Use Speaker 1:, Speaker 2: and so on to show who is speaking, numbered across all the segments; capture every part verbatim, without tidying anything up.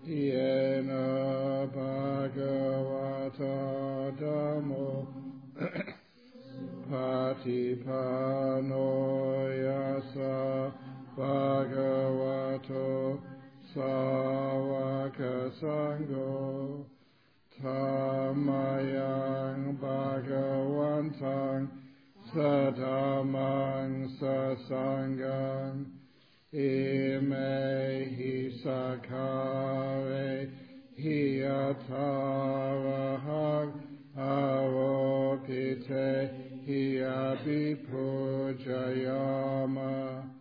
Speaker 1: Yena Bhagavata Dhammo Patipano Yasa Bhagavato Sāvaka Sangho Thamayang Bhagavantang Sadhamang Sasangang Imehi Sakare Hiyatarahang Aropite Hiyabhipujayama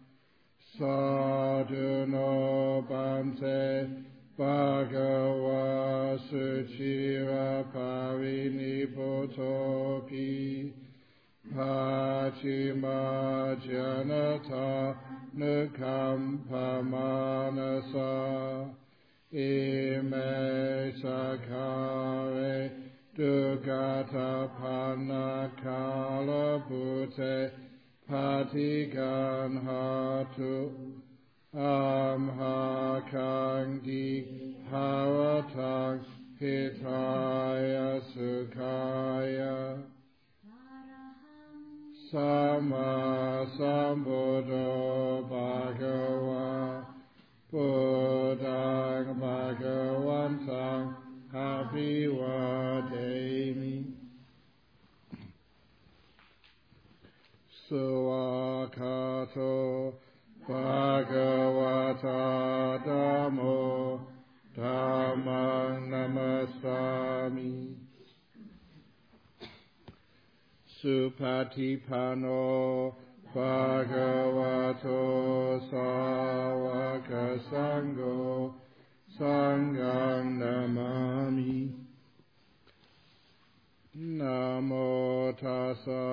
Speaker 1: Sadhuno Bante Bhagava Suchira Parinipotopi Pachima Janata Nukampamanasa Ime Sakare Dugata Panakala Bhute Patigan Hatu Amha Kangi Haratang Hitaya Sukhaya Sama Sambuddho Bhagava Buddhang Bhagavantang Abhivademi Suwakato Bhagavata Dhammo Dhammang Namasami Supatipano Bhagavato Sāvaka Sangho Sanghang Namami Namo Tassa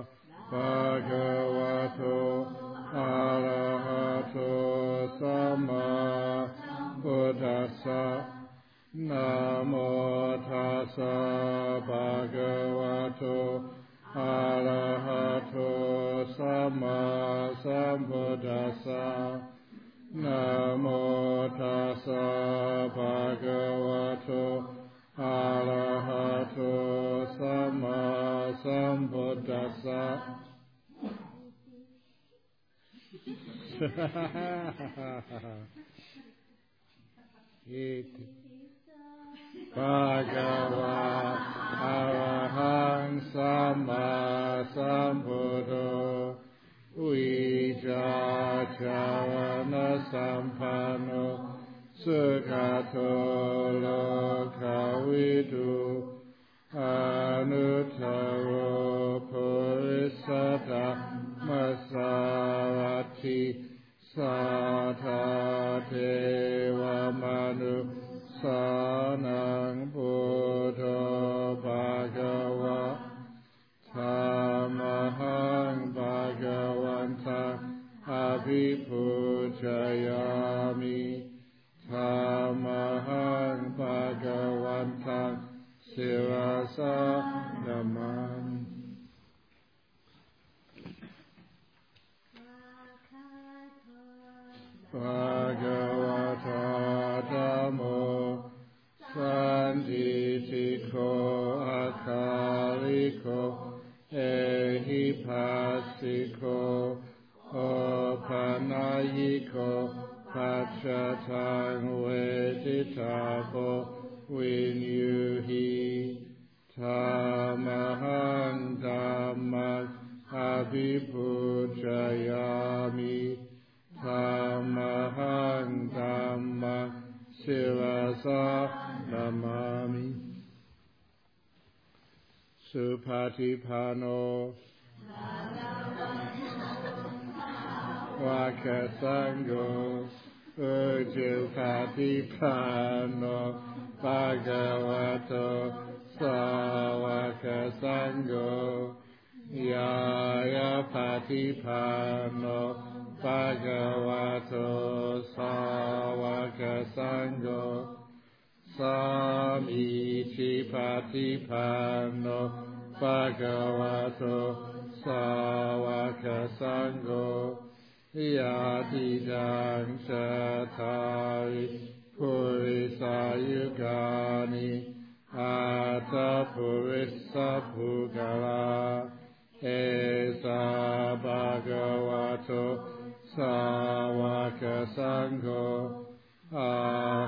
Speaker 1: Bhagavato Arahato Sama Buddhassa Namo Tassa Bhagavato Arahato Sama Sambuddhassa Namo Tassa Bhagavato Arahato Sama Sambuddhassa Bhagava Arahang Sama Sambuddho Vijacharana Sampano Sukhato Lokavidu Anuttaro Purisata Masarati Sata Deva Manu Sanang Buddha Bhagava Tamahang Bhagavantang Abhipujayami Tamahang Bhagavantang Sirasa Namami Bhagavata Dhammo Sanditiko Akaliko Ehipasiko Opanayiko Pachatang Veditabo Vinyuhi Tamahang Dhammang Abhipujayami Tamahang Dhammang Sirasa Namami Supatipano Vakasangho Ujupatipano Bhagavato Sāvaka Sangho Yaya Patipano Bhagavato Sāvaka Sangho Samichi Patipano Bhagavato Sāvaka Sangho Yadidang Chatari Purisa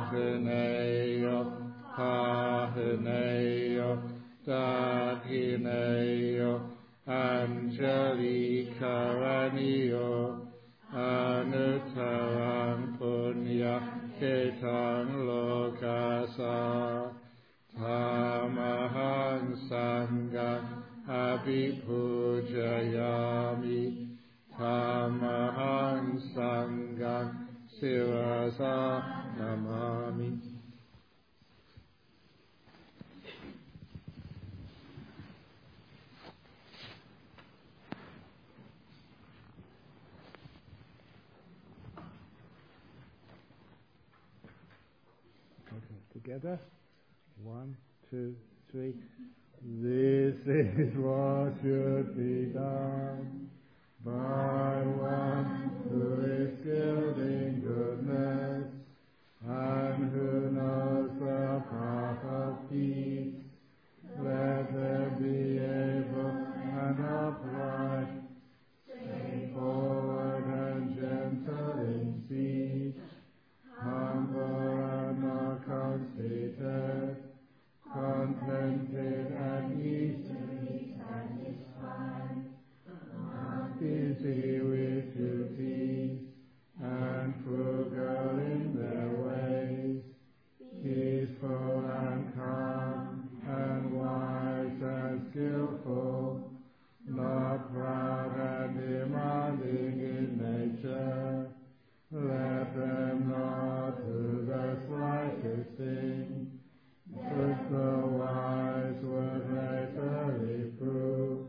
Speaker 1: Pahaneyo, Pahaneyo, Dakineyo, Anjali Karaniyo, Anuttarang Punya Ketang Lokasa, Tamahang Sangham Abhipujayami, Tamahang Sangham Sirasa Namami.
Speaker 2: Together, one, two, three. This is what should be done by one who is skilled in goodness and who knows the path of peace. Let them be able and upright, straightforward and gentle in speech, humble and not conceited, contented and easily satisfied, not busy with duties, and frugal in their ways, peaceful and calm, and wise and skillful, not proud and demanding in nature. Let them not do the slightest thing, but the wise would later prove,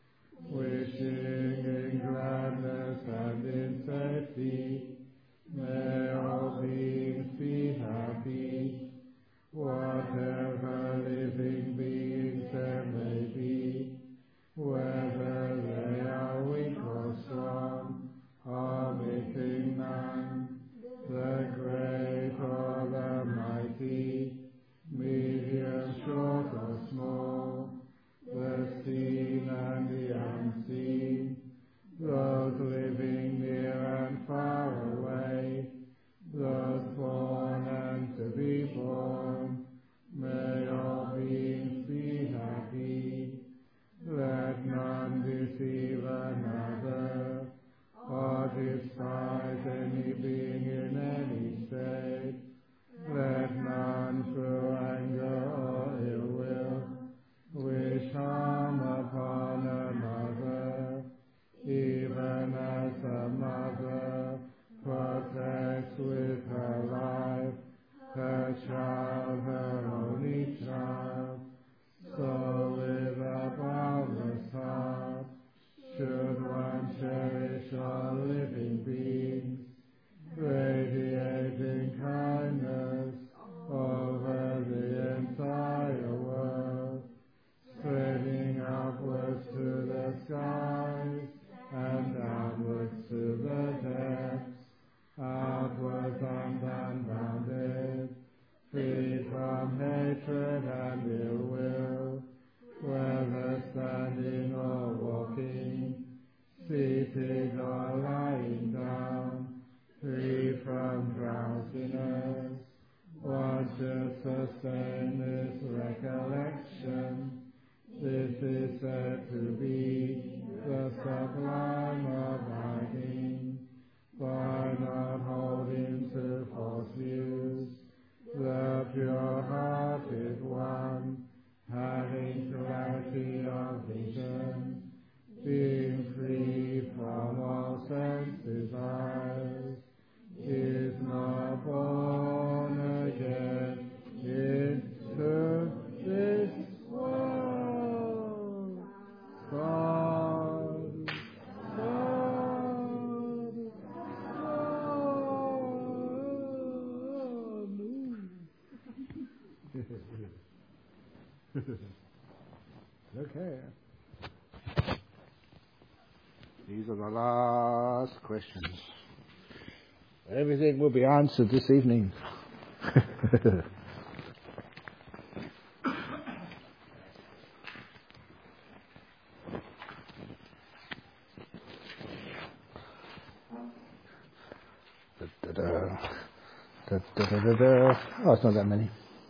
Speaker 2: wishing in gladness and in safety, may all beings be happy, whatever living beings there may be, whether they are weak or strong, omitting none, the great or the mighty, medium, short or small, the seen and the unseen, those living near and far away, those born and to be born, may all beings be happy. Let none deceive another, or despise any being in any state. Let none through anger or ill will wish harm upon another, even as a mother protects with her life her child, her only child. So with a boundless heart should one cherish all living beings, radiating kindness over the entire world, spreading upwards to the skies and downwards to the depths, outwards and unbounded, free from hatred and ill will, whether standing or walking, seated or lying down, free from drowsiness. One should sustain this recollection. This is said to be the sublime abiding, by not holding to false views, the pure-hearted one, having clarity of vision, being free from all sense desires, is not born again into this world. God, God, God. Okay. These are the last questions. Everything will be answered this evening. da, da, da, da. Da, da, da, da. Oh, it's not that many.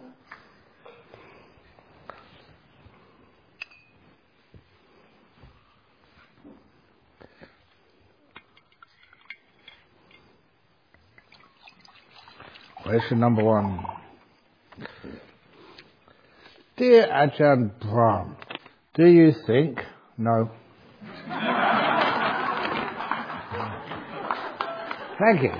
Speaker 2: Question number one. Dear Ajahn Brahm, do you think... No. Thank you.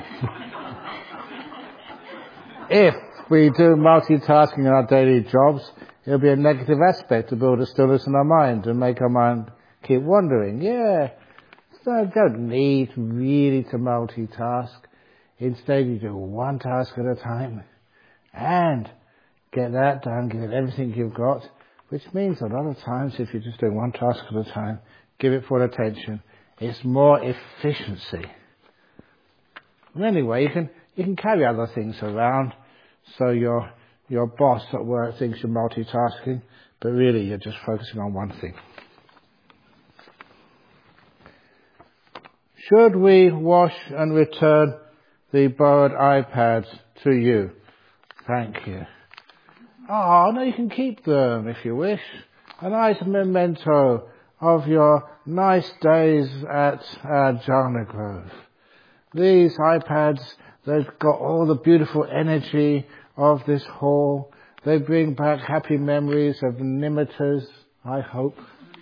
Speaker 2: If we do multitasking in our daily jobs, it'll be a negative aspect to build a stillness in our mind and make our mind keep wandering. Yeah, so you don't need really to multitask. Instead, you do one task at a time and get that done, give it everything you've got, which means a lot of times if you're just doing one task at a time, give it full attention, it's more efficiency. And anyway, you can you can carry other things around, so your your boss at work thinks you're multitasking, but really you're just focusing on one thing. Should we wash and return the borrowed iPads to you? Thank you. Oh, no, you can keep them if you wish. A nice memento of your nice days at uh, Jhana Grove. These iPads, they've got all the beautiful energy of this hall. They bring back happy memories of nimittas, I hope.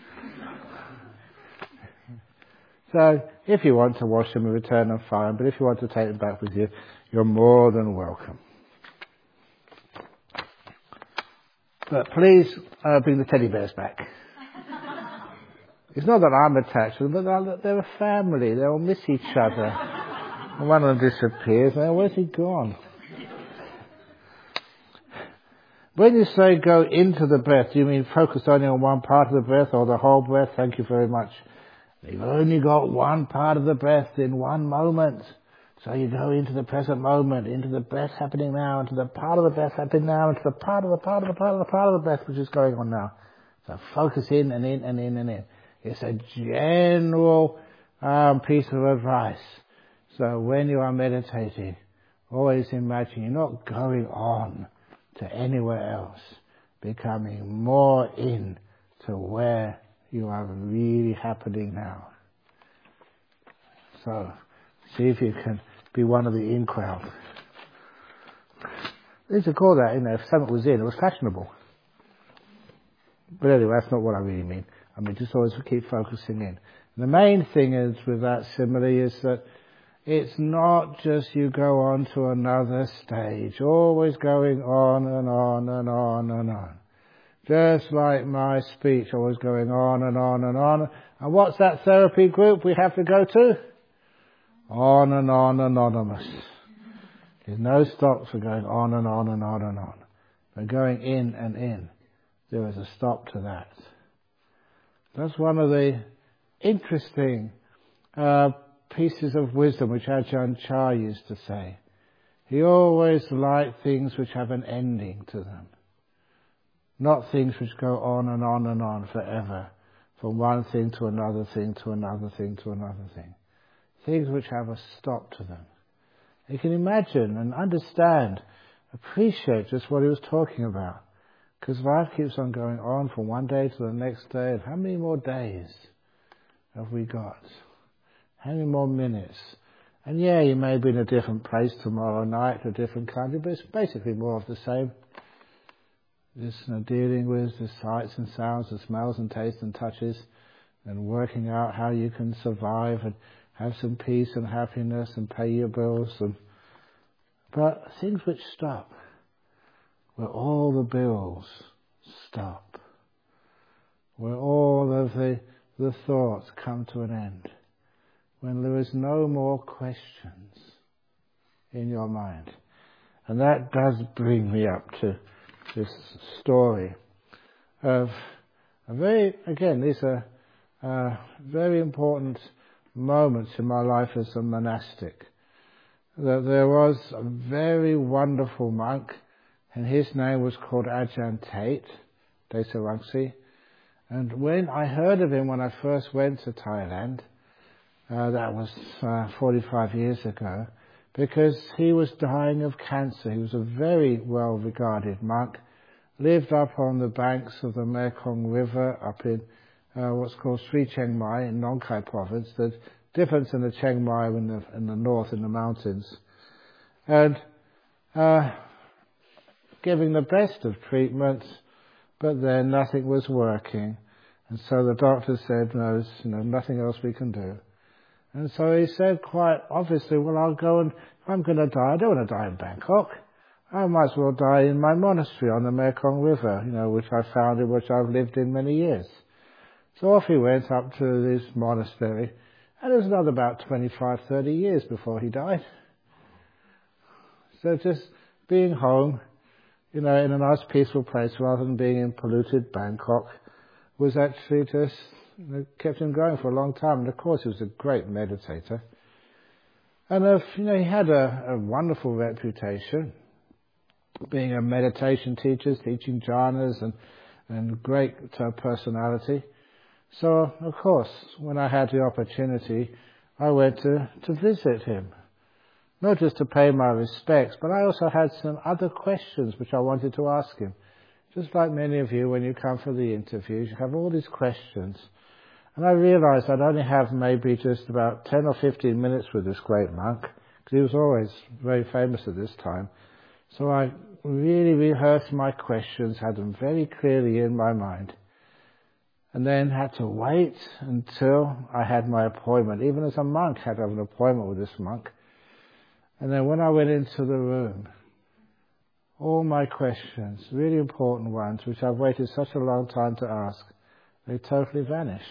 Speaker 2: So, if you want to wash them and return them, fine. But if you want to take them back with you, you're more than welcome. But please uh, bring the teddy bears back. It's not that I'm attached to them, but they're a family. They all miss each other. And one of them disappears, and where's he gone? When you say go into the breath, do you mean focus only on one part of the breath or the whole breath? Thank you very much. You've only got one part of the breath in one moment. So you go into the present moment, into the breath happening now, into the part of the breath happening now, into the part of the part of the part of the part of the breath which is going on now. So focus in and in and in and in. It's a general um, piece of advice. So when you are meditating, always imagine you're not going on to anywhere else, becoming more in to where you are really happening now. So, see if you can be one of the in crowd. They used to call that, you know, if something was in, it was fashionable. But anyway, that's not what I really mean. I mean, just always keep focusing in. And the main thing is with that simile is that it's not just you go on to another stage, always going on and on and on and on. Just like my speech, always going on and on and on. And what's that therapy group we have to go to? On and on anonymous. There's no stop for going on and on and on and on. But going in and in, there is a stop to that. That's one of the interesting uh, pieces of wisdom which Ajahn Chah used to say. He always liked things which have an ending to them. Not things which go on and on and on forever, from one thing to another thing to another thing to another thing. Things which have a stop to them. You can imagine and understand, appreciate just what he was talking about. Because life keeps on going on from one day to the next day. And how many more days have we got? How many more minutes? And yeah, you may be in a different place tomorrow night, a different country, but it's basically more of the same. Just you know, dealing with the sights and sounds, the smells and tastes and touches, and working out how you can survive and have some peace and happiness and pay your bills. And but things which stop, where all the bills stop, where all of the, the thoughts come to an end, when there is no more questions in your mind. And that does bring me up to this story of a very, again, these are uh, very important moments in my life as a monastic. That there was a very wonderful monk, and his name was called Ajahn Tate, Desarangsi. And when I heard of him when I first went to Thailand, uh, that was uh, forty-five years ago, because he was dying of cancer. He was a very well-regarded monk, lived up on the banks of the Mekong River up in uh, what's called Sri Chiang Mai in Nong Khai province. The difference in the Chiang Mai in the, in the north in the mountains. And uh, giving the best of treatments, but then nothing was working. And so the doctor said, no, there's you know, nothing else we can do. And so he said quite obviously, well, I'll go and, if I'm going to die, I don't want to die in Bangkok. I might as well die in my monastery on the Mekong River, you know, which I founded, which I've lived in many years. So off he went up to this monastery, and it was another about twenty-five, thirty years before he died. So just being home, you know, in a nice peaceful place rather than being in polluted Bangkok was actually just, you know, kept him going for a long time. And of course he was a great meditator. And, uh, you know, he had a, a wonderful reputation, being a meditation teacher, teaching jhanas and, and great uh, personality. So, of course, when I had the opportunity, I went to, to visit him. Not just to pay my respects, but I also had some other questions which I wanted to ask him. Just like many of you, when you come for the interviews, you have all these questions. And I realized I'd only have maybe just about ten or fifteen minutes with this great monk, because he was always very famous at this time. So I really rehearsed my questions, had them very clearly in my mind, and then had to wait until I had my appointment. Even as a monk, I had to have an appointment with this monk. And then when I went into the room, all my questions, really important ones, which I've waited such a long time to ask, they totally vanished.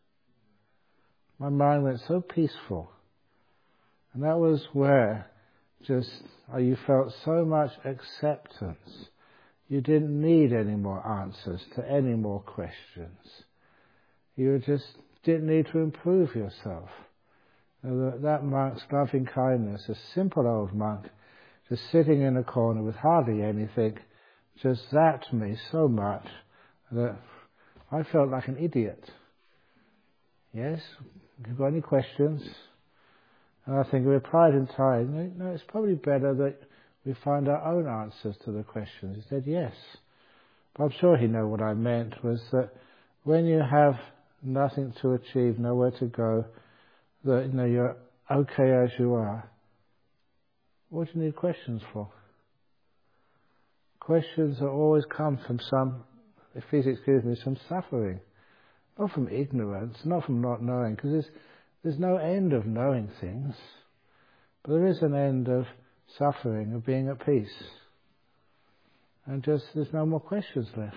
Speaker 2: My mind went so peaceful. And that was where just oh, you felt so much acceptance. You didn't need any more answers to any more questions. You just didn't need to improve yourself. That monk's loving kindness, a simple old monk, just sitting in a corner with hardly anything, just zapped me so much that I felt like an idiot. Yes? If you've got any questions? And I think we replied in Thai, no, it's probably better that we find our own answers to the questions. He said, yes. But I'm sure he knew what I meant was that when you have nothing to achieve, nowhere to go, that you know you're okay as you are, what do you need questions for? Questions that always come from some, please excuse me, some suffering. Not from ignorance, not from not knowing, because there's, there's no end of knowing things, but there is an end of suffering, of being at peace. And just, there's no more questions left.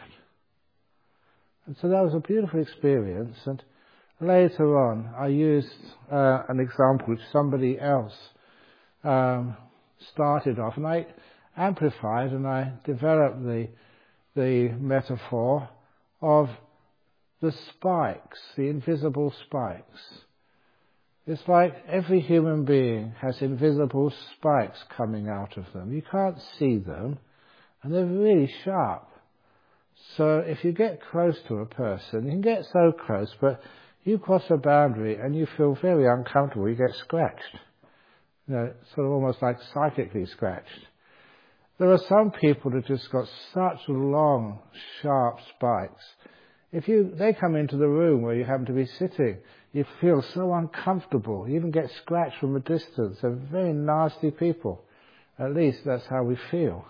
Speaker 2: And so that was a beautiful experience, and later on, I used uh, an example which somebody else um, started off, and I amplified and I developed the the metaphor of the spikes, the invisible spikes. It's like every human being has invisible spikes coming out of them. You can't see them, and they're really sharp. So if you get close to a person, you can get so close, but you cross a boundary and you feel very uncomfortable, you get scratched. You know, sort of almost like psychically scratched. There are some people that just got such long, sharp spikes. If you, they come into the room where you happen to be sitting, you feel so uncomfortable. You even get scratched from a distance. They're very nasty people. At least that's how we feel.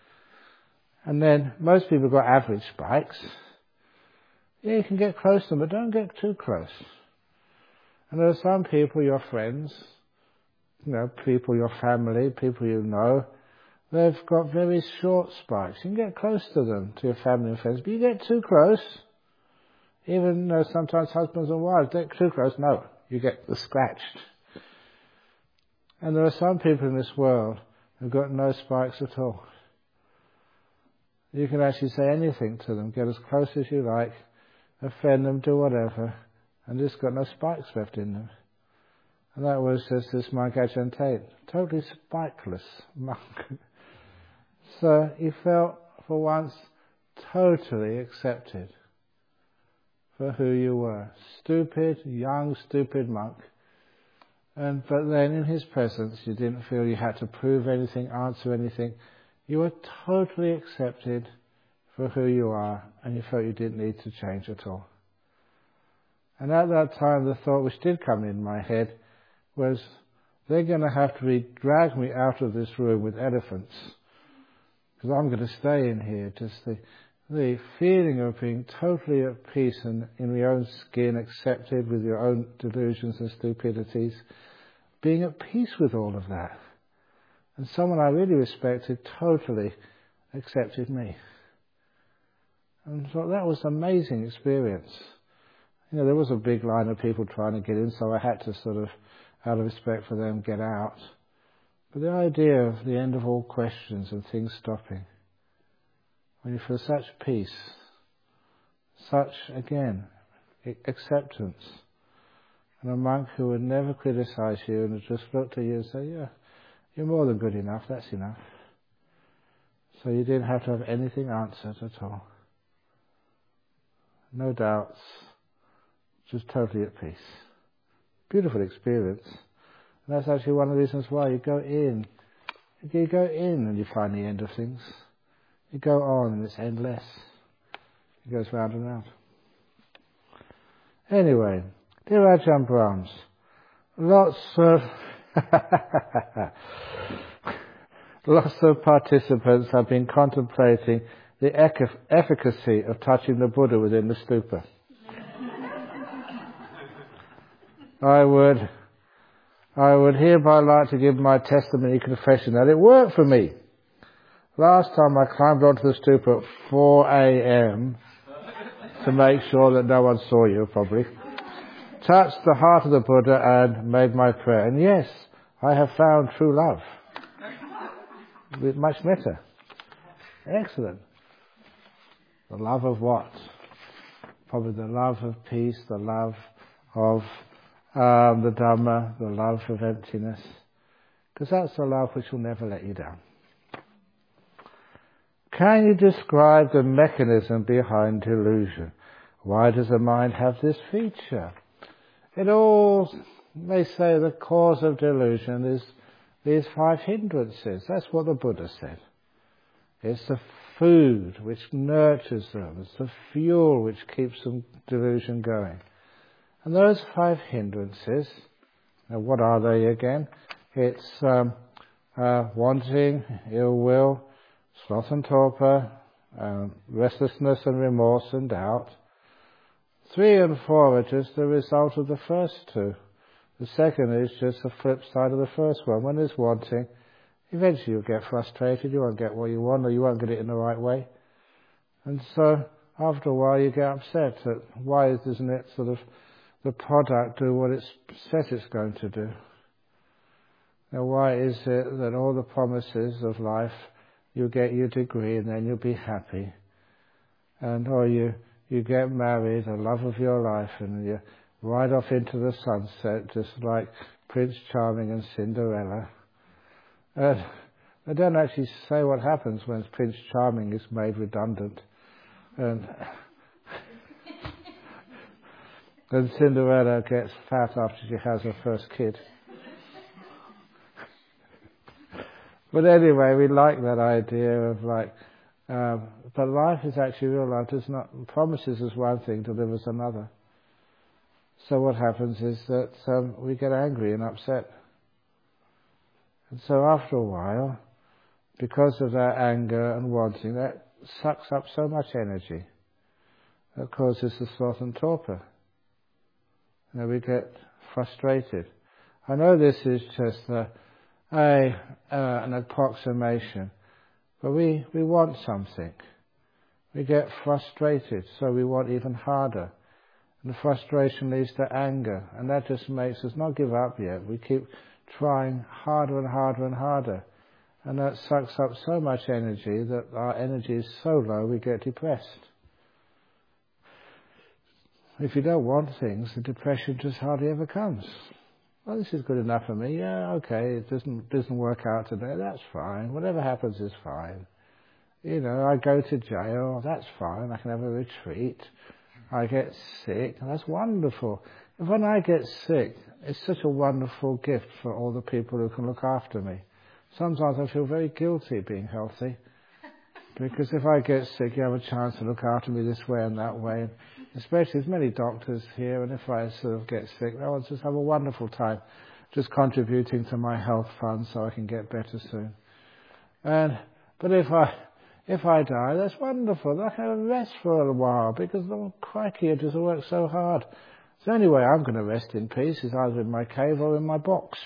Speaker 2: And then most people have got average spikes. Yeah, you can get close to them, but don't get too close. And there are some people, your friends, you know, people, your family, people you know, they've got very short spikes. You can get close to them, to your family and friends, but you get too close. Even you know, sometimes husbands and wives, get too close, no, you get scratched. And there are some people in this world who've got no spikes at all. You can actually say anything to them, get as close as you like, offend them, do whatever, and just got no spikes left in them. And that was just this monk Ajahn Tate, totally spikeless monk. So he felt for once totally accepted for who you were. Stupid, young, stupid monk And but then in his presence, you didn't feel you had to prove anything, answer anything. You were totally accepted for who you are, and you felt you didn't need to change at all. And at that time, the thought which did come in my head was, they're going to have to be, drag me out of this room with elephants, because I'm going to stay in here. Just the, the feeling of being totally at peace and in your own skin, accepted with your own delusions and stupidities, being at peace with all of that. And someone I really respected totally accepted me. And I thought that was an amazing experience. You know, there was a big line of people trying to get in, so I had to sort of, out of respect for them, get out. But the idea of the end of all questions and things stopping, when you feel such peace, such, again, acceptance, and a monk who would never criticize you and would just look at you and say, yeah, you're more than good enough, that's enough. So you didn't have to have anything answered at all. No doubts, just totally at peace. Beautiful experience. And that's actually one of the reasons why you go in. You go in and you find the end of things. You go on and it's endless. It goes round and round. Anyway, dear Ajahn Brahms, lots of lots of participants have been contemplating the efficacy of touching the Buddha within the stupa. I would, I would hereby like to give my testimony confession that it worked for me. Last time I climbed onto the stupa at four a.m. to make sure that no one saw you, probably, touched the heart of the Buddha and made my prayer. And yes, I have found true love. With much metta. Excellent. The love of what? Probably the love of peace, the love of um, the Dhamma, the love of emptiness. Because that's the love which will never let you down. Can you describe the mechanism behind delusion? Why does the mind have this feature? It all, they say the cause of delusion is these five hindrances. That's what the Buddha said. It's the food which nurtures them. It's the fuel which keeps the delusion going. And those five hindrances, now what are they again? It's um, uh, wanting, ill will, sloth and torpor, um, restlessness and remorse and doubt. Three and four are just the result of the first two. The second is just the flip side of the first one. When there's wanting, eventually you'll get frustrated, you won't get what you want, or you won't get it in the right way. And so, after a while you get upset at why doesn't it sort of, the product do what it's said it's going to do? Now why is it that all the promises of life, you get your degree and then you'll be happy? And or you, you get married, the love of your life, and you ride off into the sunset just like Prince Charming and Cinderella. Uh, they don't actually say what happens when Prince Charming is made redundant. And, and Cinderella gets fat after she has her first kid. But anyway, we like that idea of like, um, but life is actually real life. It's not, promises is one thing, delivers another. So what happens is that um, we get angry and upset. And so after a while, because of that anger and wanting, that sucks up so much energy. That causes the sloth and torpor. And we get frustrated. I know this is just a, a uh, an approximation, but we, we want something. We get frustrated, so we want even harder. And the frustration leads to anger, and that just makes us not give up yet. We keep trying harder and harder and harder. And that sucks up so much energy that our energy is so low we get depressed. If you don't want things, the depression just hardly ever comes. Well, this is good enough for me. Yeah, okay, it doesn't doesn't work out today. That's fine. Whatever happens is fine. You know, I go to jail. That's fine. I can have a retreat. I get sick. That's wonderful. when I get sick, it's such a wonderful gift for all the people who can look after me. Sometimes I feel very guilty being healthy, because if I get sick, you have a chance to look after me this way and that way. And especially there's many doctors here, and if I sort of get sick, I will just have a wonderful time just contributing to my health fund so I can get better soon. And but if I if I die, that's wonderful. I can have a rest for a while, because oh, crikey, I just work so hard. So anyway, I'm going to rest in peace is either in my cave or in my box.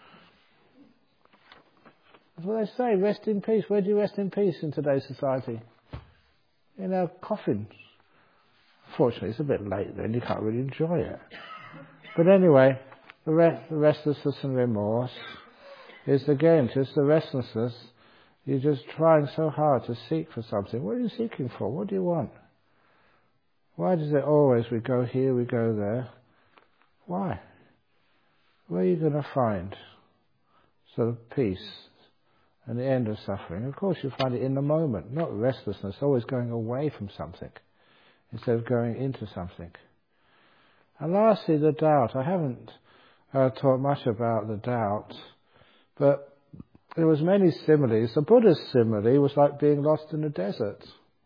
Speaker 2: That's what they say, rest in peace. Where do you rest in peace in today's society? In a coffin. Fortunately, it's a bit late then, you can't really enjoy it. But anyway, the, re- the restlessness and remorse is again just the restlessness. You're just trying so hard to seek for something. What are you seeking for? What do you want? Why does it always, we go here, we go there? Why? Where are you going to find sort of peace and the end of suffering? Of course, you find it in the moment, not restlessness, always going away from something instead of going into something. And lastly, the doubt. I haven't uh, taught much about the doubt, but there was many similes. The Buddha's simile was like being lost in the desert.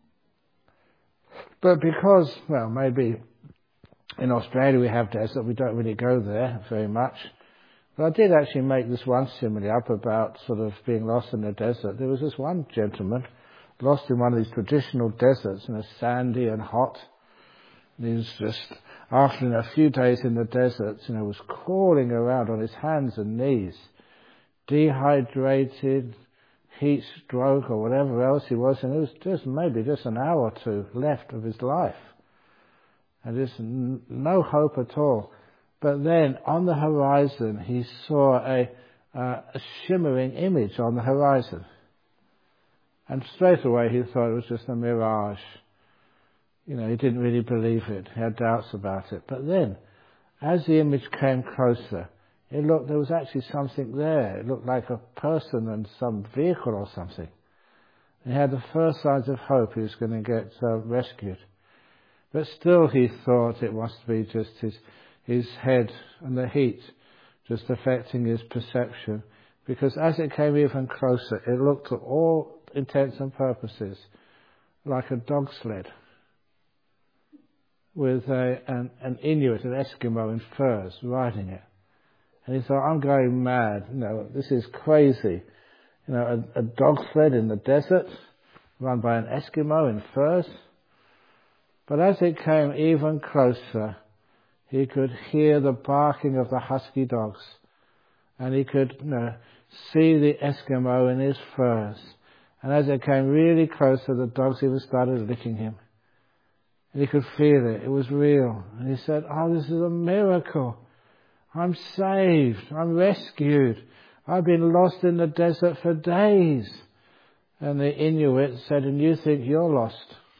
Speaker 2: But because, well, maybe in Australia we have desert, we don't really go there very much. But I did actually make this one simile up about sort of being lost in the desert. There was this one gentleman lost in one of these traditional deserts, you know, sandy and hot. And he was just, after a few days in the desert, you know, was crawling around on his hands and knees, dehydrated, heat stroke or whatever else he was, and it was just maybe just an hour or two left of his life. And just n- no hope at all. But then on the horizon he saw a, uh, a shimmering image on the horizon. And straight away he thought it was just a mirage. You know, he didn't really believe it. He had doubts about it. But then, as the image came closer, it looked, there was actually something there. It looked like a person and some vehicle or something. He had the first signs of hope he was going to get uh, rescued. But still he thought it must be just his, his head and the heat just affecting his perception. Because as it came even closer, it looked to all intents and purposes like a dog sled with a, an, an Inuit, an Eskimo in furs, riding it. And he thought, I'm going mad. You know, this is crazy. You know, a, a dog sled in the desert, run by an Eskimo in furs. But as it came even closer, he could hear the barking of the husky dogs. And he could, you know, see the Eskimo in his furs. And as it came really closer, the dogs even started licking him. And he could feel it. It was real. And he said, oh, this is a miracle. I'm saved. I'm rescued. I've been lost in the desert for days. And the Inuit said, and you think you're lost?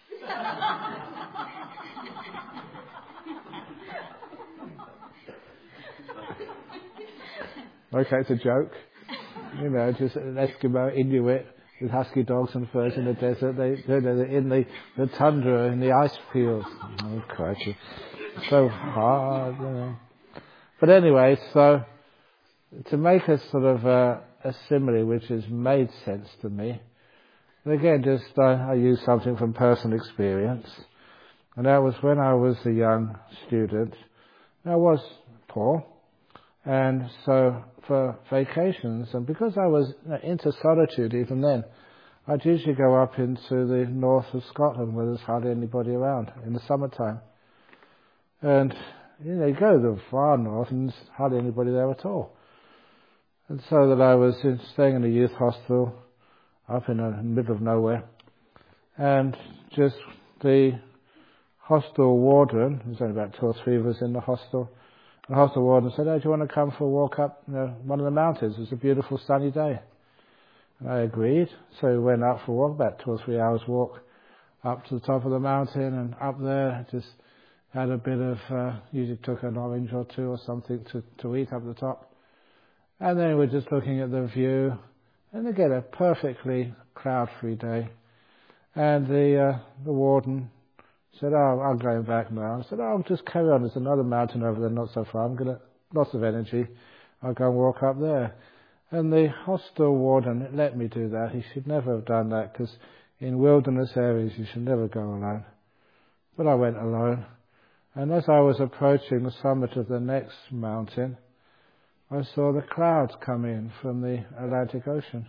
Speaker 2: Okay, it's a joke. You know, just an Eskimo Inuit with husky dogs and furs in the desert. They, they're in the, the tundra, in the ice fields. Oh, crikey. So hard, you know. But anyway, so to make a sort of a, a simile which has made sense to me, and again, just uh, I use something from personal experience, and that was when I was a young student. I was poor, and so for vacations, and because I was into solitude even then, I'd usually go up into the north of Scotland where there's hardly anybody around in the summertime. And you know, you go to the far north and there's hardly anybody there at all. And so that I was in, staying in a youth hostel up in the middle of nowhere. And just the hostel warden, there's only about two or three of us in the hostel, the hostel warden said, oh, do you want to come for a walk up you know, one of the mountains? It's a beautiful sunny day. And I agreed. So we went up for a walk, about two or three hours walk up to the top of the mountain, and up there just had a bit of, uh, usually took an orange or two or something to, to eat up the top. And then we're just looking at the view, and again a perfectly cloud-free day. And the uh, the warden said, oh, I'm going back now. I said, oh, just carry on. There's another mountain over there, not so far. I'm going to, lots of energy. I'll go and walk up there. And the hostel warden let me do that. He should never have done that, because in wilderness areas you should never go alone. But I went alone. And as I was approaching the summit of the next mountain, I saw the clouds come in from the Atlantic Ocean.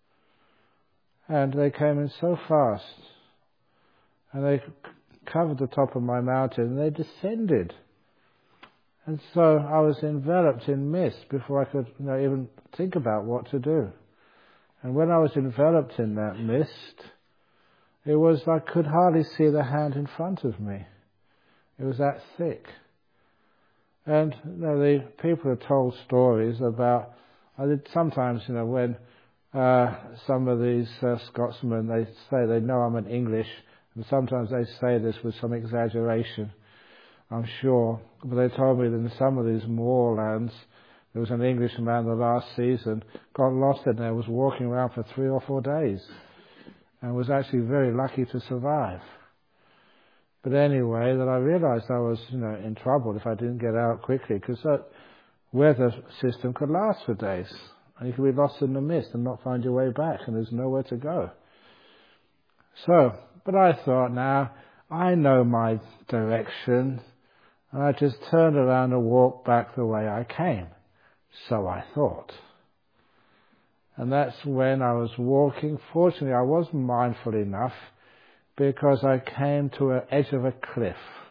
Speaker 2: And they came in so fast. And they covered the top of my mountain, and they descended. And so I was enveloped in mist before I could, you know, even think about what to do. And when I was enveloped in that mist, it was, I could hardly see the hand in front of me. It was that thick. And, you know, the people have told stories about, I did sometimes, you know, when uh, some of these uh, Scotsmen, they say they know I'm an English, and sometimes they say this with some exaggeration, I'm sure. But they told me that in some of these moorlands, there was an Englishman the last season, got lost in there, was walking around for three or four days, and was actually very lucky to survive. But anyway, that I realized I was, you know, in trouble if I didn't get out quickly, because that weather system could last for days. And you could be lost in the mist and not find your way back, and there's nowhere to go. So, but I thought, now, I know my direction, and I just turned around and walked back the way I came. So I thought. And that's when I was walking. Fortunately, I was mindful enough, because I came to an edge of a cliff.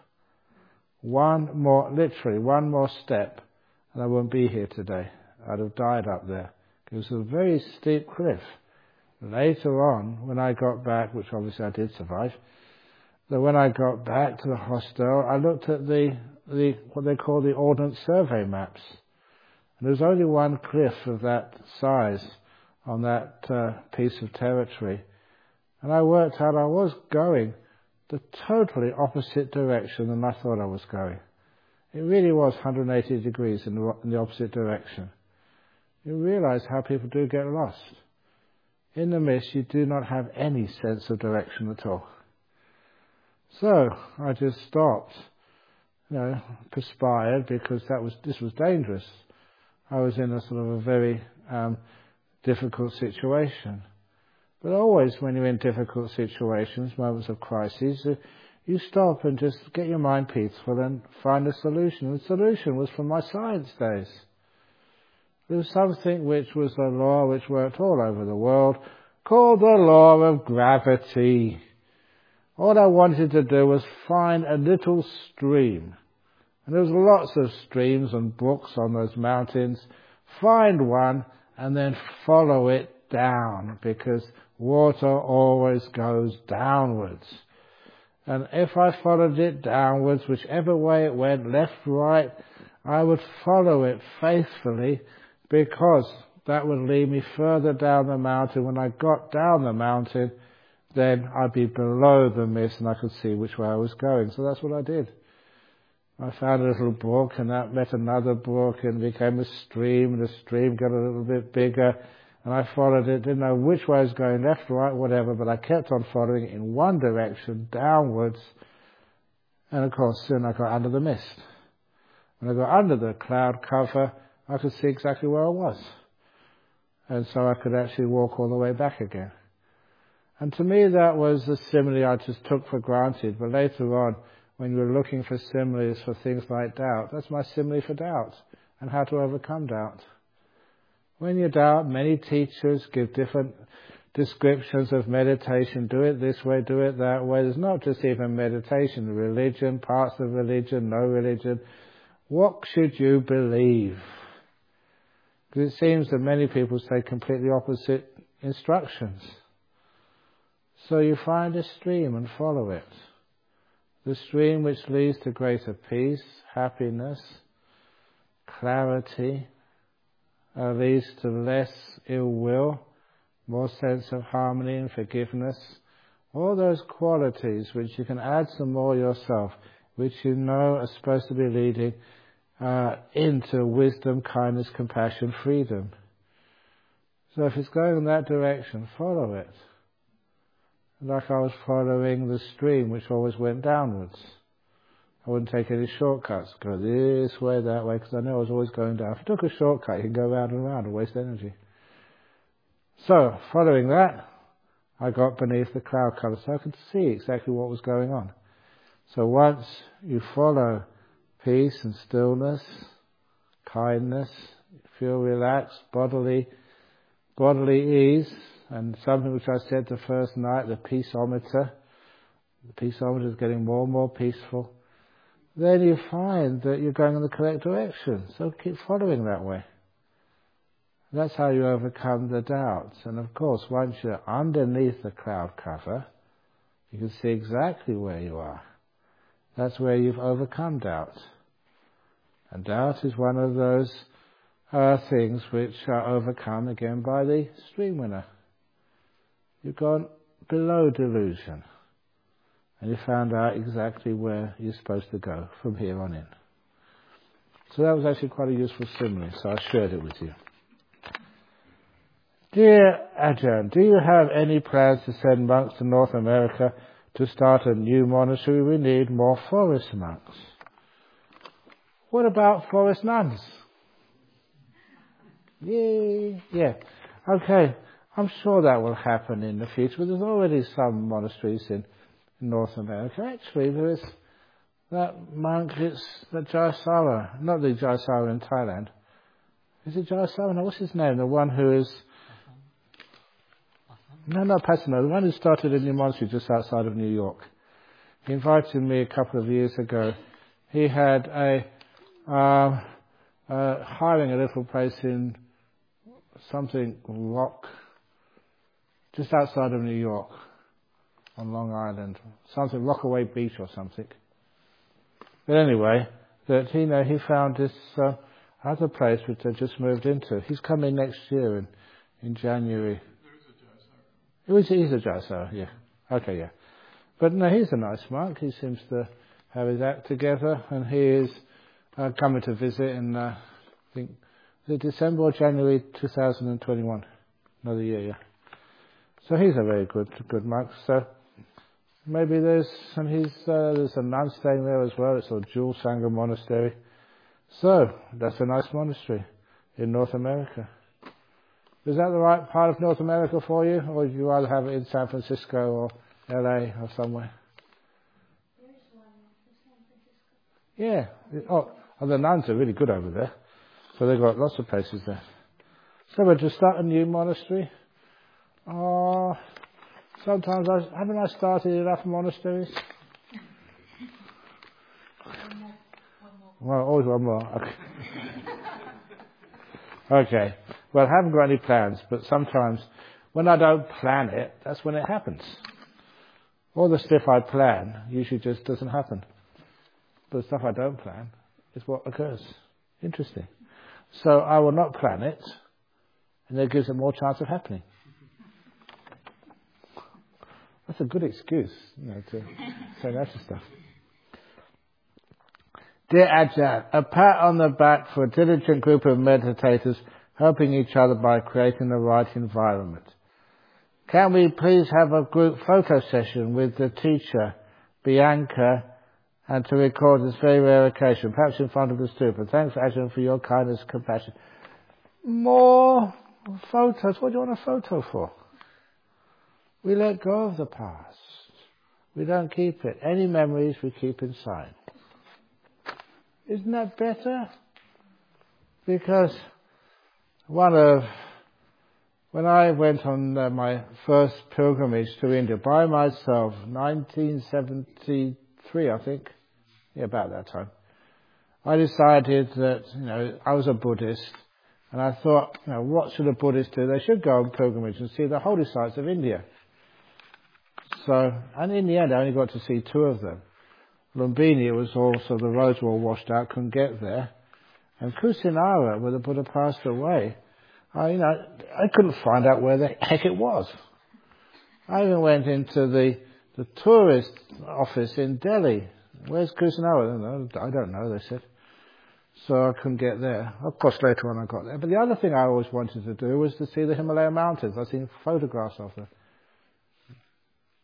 Speaker 2: One more, literally, one more step, and I wouldn't be here today. I'd have died up there. It was a very steep cliff. Later on, when I got back, which obviously I did survive, that when I got back to the hostel, I looked at the, the what they call the Ordnance Survey maps. And there was only one cliff of that size on that uh, piece of territory. And I worked out I was going the totally opposite direction than I thought I was going. It really was one hundred eighty degrees in the, in the opposite direction. You realize how people do get lost. In the mist, you do not have any sense of direction at all. So I just stopped, you know, perspired, because that was this was dangerous. I was in a sort of a very um, difficult situation. But always when you're in difficult situations, moments of crisis, you stop and just get your mind peaceful and find a solution. The solution was from my science days. There was something which was a law which worked all over the world, called the law of gravity. All I wanted to do was find a little stream. And there was lots of streams and brooks on those mountains. Find one and then follow it down, because water always goes downwards. And if I followed it downwards, whichever way it went, left, right, I would follow it faithfully, because that would lead me further down the mountain. When I got down the mountain, then I'd be below the mist and I could see which way I was going. So that's what I did. I found a little brook, and that met another brook and became a stream, and the stream got a little bit bigger, and I followed it. Didn't know which way I was going, left, right, whatever, but I kept on following it in one direction, downwards, and of course soon I got under the mist. When I got under the cloud cover, I could see exactly where I was. And so I could actually walk all the way back again. And to me that was a simile I just took for granted, but later on, when we were looking for similes for things like doubt, that's my simile for doubt, and how to overcome doubt. When you doubt, many teachers give different descriptions of meditation. Do it this way, do it that way. There's not just even meditation, religion, parts of religion, no religion. What should you believe? Because it seems that many people say completely opposite instructions. So you find a stream and follow it. The stream which leads to greater peace, happiness, clarity, uh, leads to less ill will, more sense of harmony and forgiveness. All those qualities which you can add some more yourself, which you know are supposed to be leading uh, into wisdom, kindness, compassion, freedom. So if it's going in that direction, follow it. like I was following the stream which always went downwards. I wouldn't take any shortcuts, go this way, that way, because I knew I was always going down. If I took a shortcut, you can go round and round and waste energy. So, following that, I got beneath the cloud cover so I could see exactly what was going on. So once you follow peace and stillness, kindness, feel relaxed, bodily, bodily ease, and something which I said the first night, the peaceometer, the peaceometer is getting more and more peaceful, then you find that you're going in the correct direction. So keep following that way. That's how you overcome the doubts. And of course, once you're underneath the cloud cover, you can see exactly where you are. That's where you've overcome doubt. And doubt is one of those uh, things which are overcome again by the stream winner. You've gone below delusion. And you found out exactly where you're supposed to go from here on in. So that was actually quite a useful simile, so I shared it with you. Dear Ajahn, do you have any plans to send monks to North America to start a new monastery? We need more forest monks. What about forest nuns? Yay! Yeah. Okay. I'm sure that will happen in the future, but there's already some monasteries in North America. Actually, there is that monk, it's the Jayasara, not the Jayasara in Thailand. Is it Jayasara? No, what's his name? The one who is... No, not Pasano, the one who started a new monastery just outside of New York. He invited me a couple of years ago. He had a... Um, uh, hiring a little place in something rock, just outside of New York, on Long Island, something Rockaway Beach or something. But anyway, that you know he found this uh, other place which they just moved into. He's coming next year in in January. It was he's a Jayasara, yeah. Okay, yeah. But no, he's a nice monk. He seems to have his act together, and he is uh, coming to visit in uh, I think is it December or January two thousand twenty-one, another year, yeah. So he's a very good good monk. So maybe there's and he's uh, there's a nun staying there as well. It's a Jewel Sangha monastery. So that's a nice monastery in North America. Is that the right part of North America for you, or would you rather have it in San Francisco or L A or somewhere?
Speaker 3: There's one in San Francisco.
Speaker 2: Yeah. Oh, and the nuns are really good over there. So they've got lots of places there. So we'll just start a new monastery. Oh, sometimes I haven't I started enough monasteries?
Speaker 3: One more. One more.
Speaker 2: Well, always one more. Okay. Okay. Well, I haven't got any plans, but sometimes when I don't plan it, that's when it happens. All the stuff I plan usually just doesn't happen. But the stuff I don't plan is what occurs. Interesting. So I will not plan it, and that gives it more chance of happening. That's a good excuse, you know, to say that stuff. Dear Ajahn, a pat on the back for a diligent group of meditators helping each other by creating the right environment. Can we please have a group photo session with the teacher, Bianca, and to record this very rare occasion, perhaps in front of the stupa? Thanks, Ajahn, for your kindness and compassion. More photos? What do you want a photo for? We let go of the past. We don't keep it. Any memories we keep inside. Isn't that better? Because one of, when I went on uh, my first pilgrimage to India by myself, nineteen seventy-three, I think, yeah, about that time, I decided that, you know, I was a Buddhist, and I thought, you know, what should a Buddhist do? They should go on pilgrimage and see the holy sites of India. So, and in the end, I only got to see two of them. Lumbini, it was also, the roads were all washed out, couldn't get there. And Kusinara, where the Buddha passed away, I, you know, I couldn't find out where the heck it was. I even went into the, the tourist office in Delhi. Where's Kusinara? I don't know, I don't know, they said. So I couldn't get there. Of course, later on I got there. But the other thing I always wanted to do was to see the Himalaya mountains. I've seen photographs of them.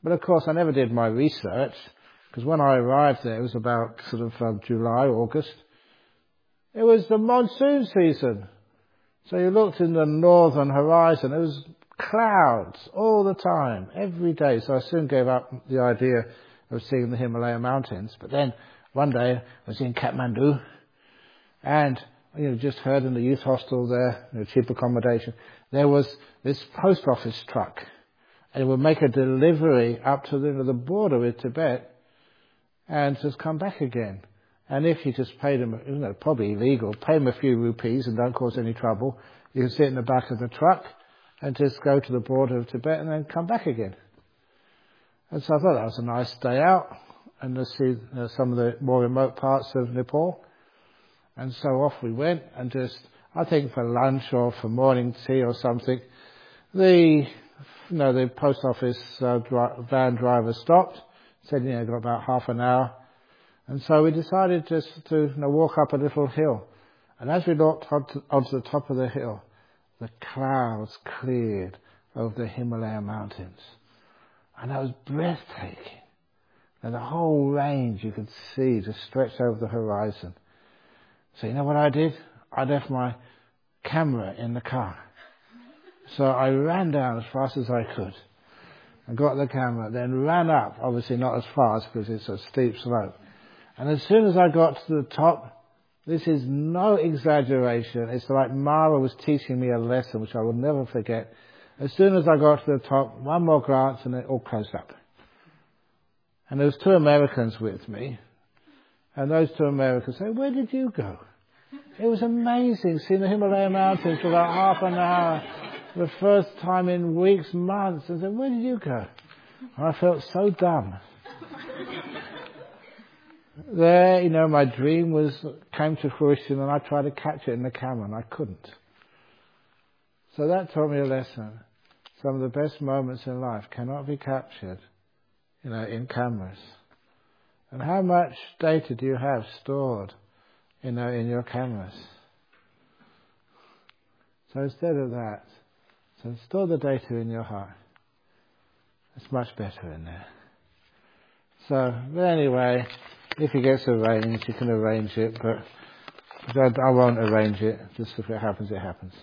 Speaker 2: But of course, I never did my research, because when I arrived there, it was about sort of um, July, August. It was the monsoon season. So you looked in the northern horizon, it was clouds all the time, every day. So I soon gave up the idea of seeing the Himalaya mountains. But then one day I was in Kathmandu, and you know, just heard in the youth hostel there, you know, cheap accommodation, there was this post office truck, and it would make a delivery up to the, the border with Tibet, and just come back again. And if you just paid them, you know, probably illegal, pay them a few rupees and don't cause any trouble, you can sit in the back of the truck and just go to the border of Tibet and then come back again. And so I thought that was a nice day out, and to see you know, some of the more remote parts of Nepal. And so off we went, and just, I think for lunch or for morning tea or something, the, you know, the post office uh, dri- van driver stopped, said, you know, got about half an hour. And so we decided just to you know, walk up a little hill. And as we walked onto, onto the top of the hill, the clouds cleared over the Himalaya mountains. And that was breathtaking. And the whole range you could see just stretched over the horizon. So you know what I did? I left my camera in the car. So I ran down as fast as I could and got the camera, then ran up, obviously not as fast because it's a steep slope. And as soon as I got to the top, this is no exaggeration, it's like Mara was teaching me a lesson which I will never forget. As soon as I got to the top, one more glance and it all closed up. And there was two Americans with me, and those two Americans said, "Where did you go?" It was amazing seeing the Himalaya mountains for about half an hour, the first time in weeks, months. I said, "Where did you go?" And I felt so dumb. There, you know, my dream was came to fruition, and I tried to catch it in the camera, and I couldn't. So that taught me a lesson. Some of the best moments in life cannot be captured, you know, in cameras. And how much data do you have stored, you know, in your cameras? So instead of that, so store the data in your heart. It's much better in there. So, but anyway, if it gets arranged, you can arrange it, but I won't arrange it. Just if it happens, it happens.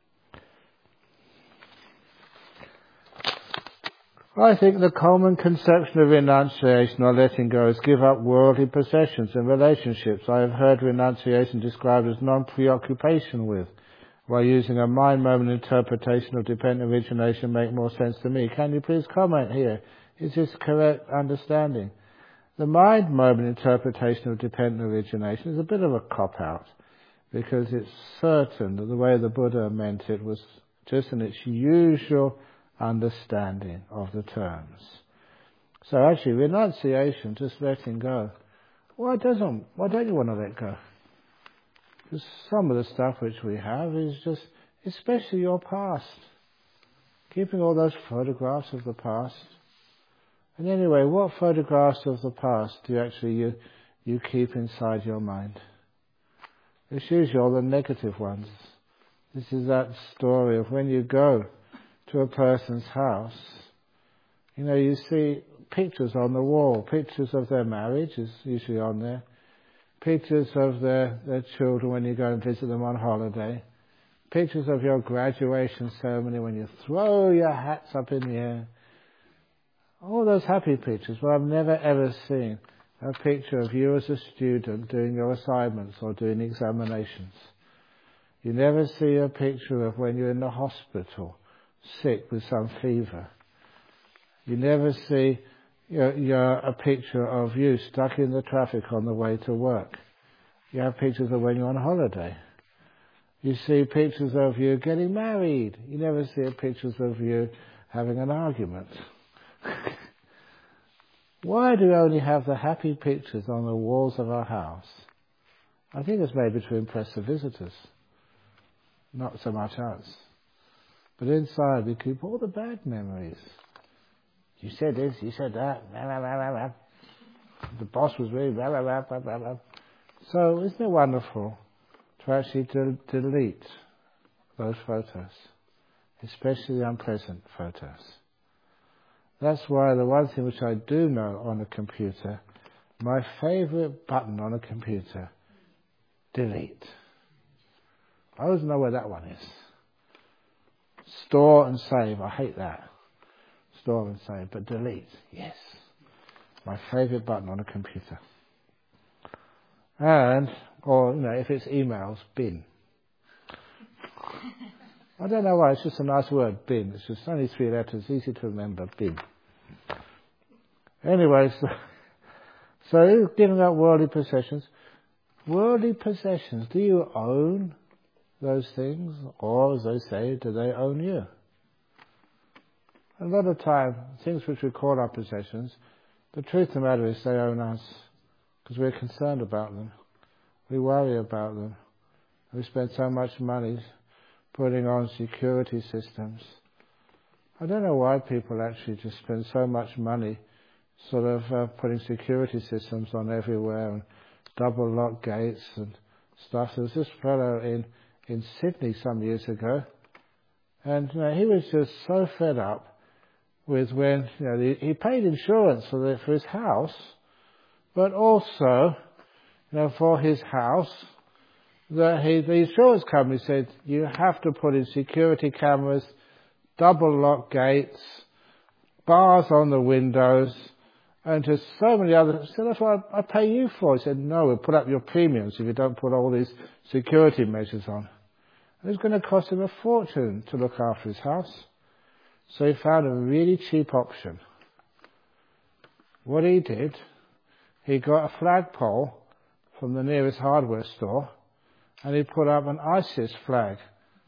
Speaker 2: I think the common conception of renunciation or letting go is give up worldly possessions and relationships. I have heard renunciation described as non-preoccupation with, while using a mind moment interpretation of dependent origination make more sense to me. Can you please comment here? Is this correct understanding? The mind moment interpretation of dependent origination is a bit of a cop-out, because it's certain that the way the Buddha meant it was just in its usual understanding of the terms. So actually, renunciation, just letting go. Why doesn't? Why don't you want to let go? Because some of the stuff which we have is just, especially your past. Keeping all those photographs of the past. And anyway, what photographs of the past do you actually you you keep inside your mind? It's usually all the negative ones. This is that story of when you go to a person's house, you know, you see pictures on the wall, pictures of their marriage is usually on there, pictures of their, their children when you go and visit them on holiday, pictures of your graduation ceremony when you throw your hats up in the air, all those happy pictures. But I've never ever seen a picture of you as a student doing your assignments or doing examinations. You never see a picture of when you're in the hospital, sick with some fever. You never see you're, you're a picture of you stuck in the traffic on the way to work. You have pictures of when you're on holiday. You see pictures of you getting married. You never see pictures of you having an argument. Why do we only have the happy pictures on the walls of our house? I think it's maybe to impress the visitors, not so much us. But inside we keep all the bad memories. You said this, you said that. Blah, blah, blah, blah. The boss was really blah, blah, blah, blah, blah, blah. So isn't it wonderful to actually de- delete those photos, especially the unpleasant photos? That's why the one thing which I do know on a computer, my favourite button on a computer, delete. I always know where that one is. Store and save, I hate that. Store and save, but delete, yes. My favourite button on a computer. And, or, you know, if it's emails, bin. I don't know why, it's just a nice word, bin. It's just only three letters, easy to remember, bin. Anyway, so, so giving up worldly possessions. Worldly possessions, do you own those things? Or, as they say, do they own you? A lot of time, things which we call our possessions, the truth of the matter is they own us. Because we're concerned about them. We worry about them. We spend so much money putting on security systems. I don't know why people actually just spend so much money sort of uh, putting security systems on everywhere and double lock gates and stuff. There was this fellow in, in Sydney some years ago, and you know, he was just so fed up with when, you know, he, he paid insurance for, the, for his house, but also, you know, for his house, that he, the insurance company said, you have to put in security cameras, double lock gates, bars on the windows, and just so many other. He said, that's what I, I pay you for. He said, no, we'll put up your premiums if you don't put all these security measures on. And it's going to cost him a fortune to look after his house. So he found a really cheap option. What he did, he got a flagpole from the nearest hardware store, and he put up an ISIS flag.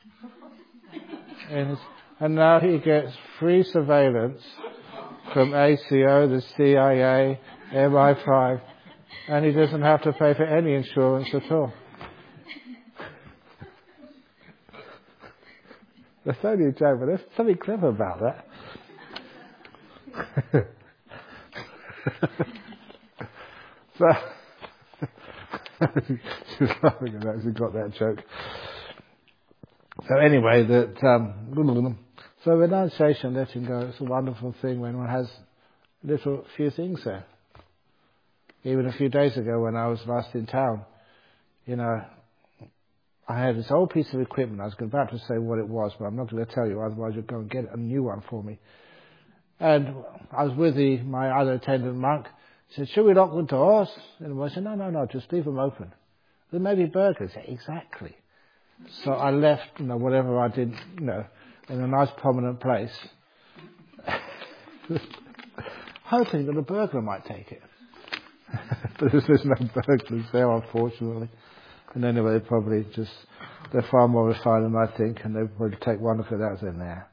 Speaker 2: and, and now he gets free surveillance from A C O, the C I A, M I five, and he doesn't have to pay for any insurance at all. That's only a joke, but there's something clever about that. So, she's laughing at that, she got that joke. So anyway, that um, so renunciation, letting go, it's a wonderful thing when one has little few things there. Even a few days ago when I was last in town, you know, I had this old piece of equipment. I was about to say what it was, but I'm not going to tell you, otherwise you'll go and get a new one for me. And I was with the, my other attendant monk. He said, should we lock the doors? And I said, no, no, no, just leave them open. There may be burglars. Said, exactly. So I left, you know, whatever I did, you know, in a nice prominent place, hoping that a burglar might take it. But there's no burglars there, unfortunately. And anyway, they probably just, they're far more refined than I think, and they probably take one look at that in there.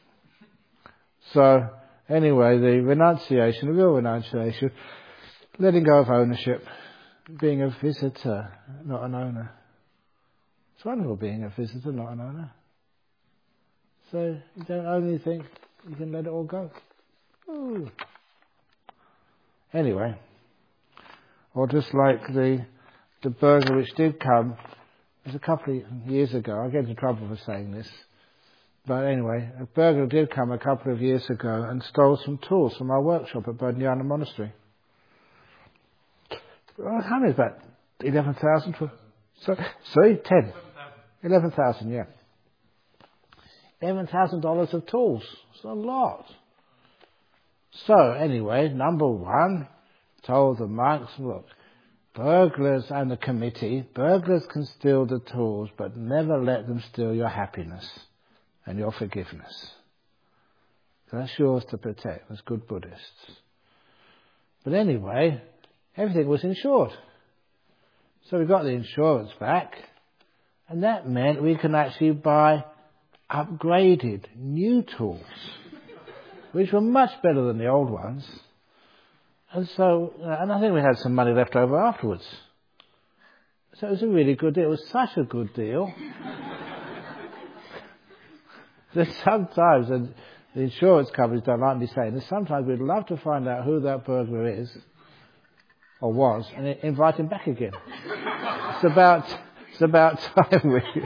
Speaker 2: So, anyway, the renunciation, the real renunciation, letting go of ownership, being a visitor, not an owner. It's wonderful being a visitor, not an owner. So, you don't own anything, you can let it all go. Ooh. Anyway, or just like the the burglar which did come, it was a couple of years ago, I get into trouble for saying this, but anyway, a burglar did come a couple of years ago and stole some tools from our workshop at Bodhinyana Monastery. Well, how many is that? eleven thousand? For, so, sorry, ten? eleven thousand, yeah. eleven thousand dollars of tools. It's a lot. So, anyway, number one, told the monks, look, burglars and the committee, burglars can steal the tools, but never let them steal your happiness and your forgiveness. That's yours to protect as good Buddhists. But anyway, everything was insured. So we got the insurance back, and that meant we can actually buy upgraded new tools, which were much better than the old ones. And so, and I think we had some money left over afterwards. So it was a really good deal. It was such a good deal that sometimes, and the insurance companies don't like me saying this, sometimes we'd love to find out who that burglar is, or was, and invite him back again. It's about, it's about time we,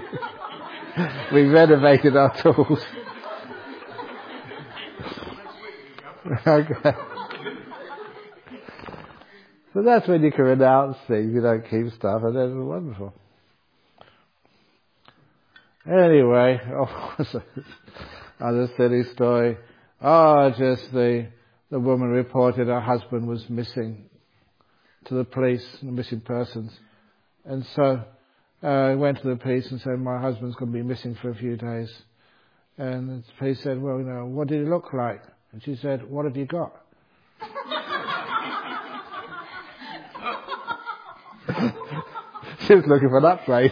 Speaker 2: we renovated our tools. Okay. So that's when you can renounce things, you don't keep stuff, and that's wonderful. Anyway, oh, other silly story. Oh, just the the woman reported her husband was missing to the police, the missing persons. And so I uh, went to the police and said, my husband's going to be missing for a few days. And the police said, well, you know, what did he look like? And she said, what have you got? She was looking for an upgrade.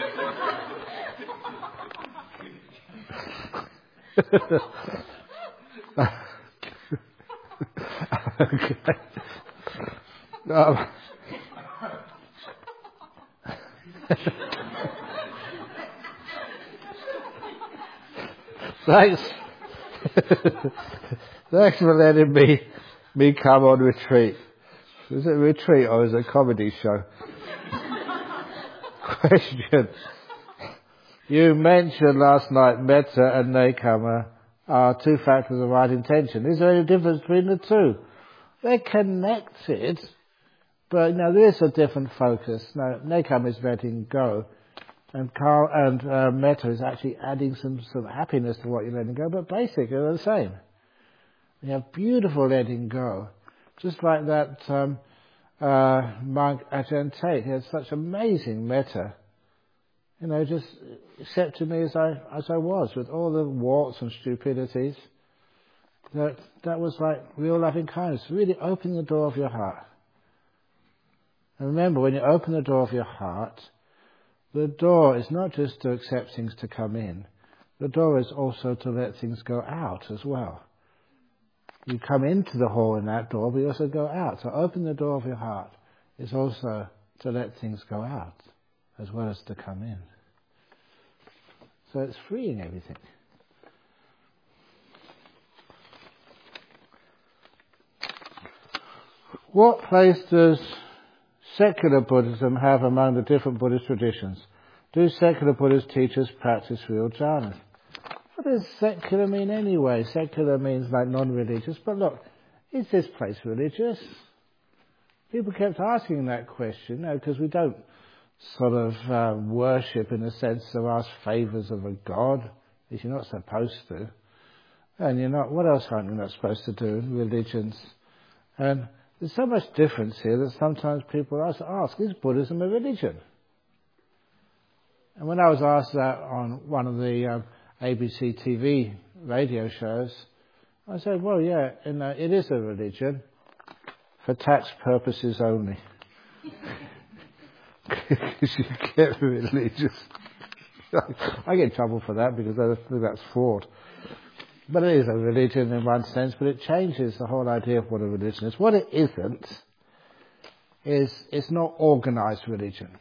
Speaker 2: Okay. Um, Thanks. Thanks for letting me me come on retreat. Is it a retreat or is it a comedy show? Question. You mentioned last night metta and nekama are two factors of right intention. Is there any difference between the two? They're connected, but now there is a different focus. Now, nekama is letting go, and Carl and uh, metta is actually adding some sort of happiness to what you're letting go, but basically they're the same. You have beautiful letting go, just like that um, uh, monk Ajahn Tate. He had such amazing metta. You know, just accepted me as I as I was, with all the warts and stupidities. That that was like real loving kindness, really opening the door of your heart. And remember, when you open the door of your heart, the door is not just to accept things to come in. The door is also to let things go out as well. You come into the hall in that door, but you also go out. So open the door of your heart is also to let things go out, as well as to come in. So it's freeing everything. What place does secular Buddhism have among the different Buddhist traditions? Do secular Buddhist teachers practice real jhanas? What does secular mean anyway? Secular means like non-religious, but look, is this place religious? People kept asking that question, no, because we don't sort of uh, worship in the sense of ask favours of a god, if you're not supposed to. And you're not, what else aren't you not supposed to do in religions? And there's so much difference here that sometimes people ask, ask, is Buddhism a religion? And when I was asked that on one of the um, A B C T V radio shows, I said, well, yeah, and, uh, it is a religion for tax purposes only. Because you get religious. I get in trouble for that because I think that's fraud. But it is a religion in one sense, but it changes the whole idea of what a religion is. What it isn't is it's not organised religion.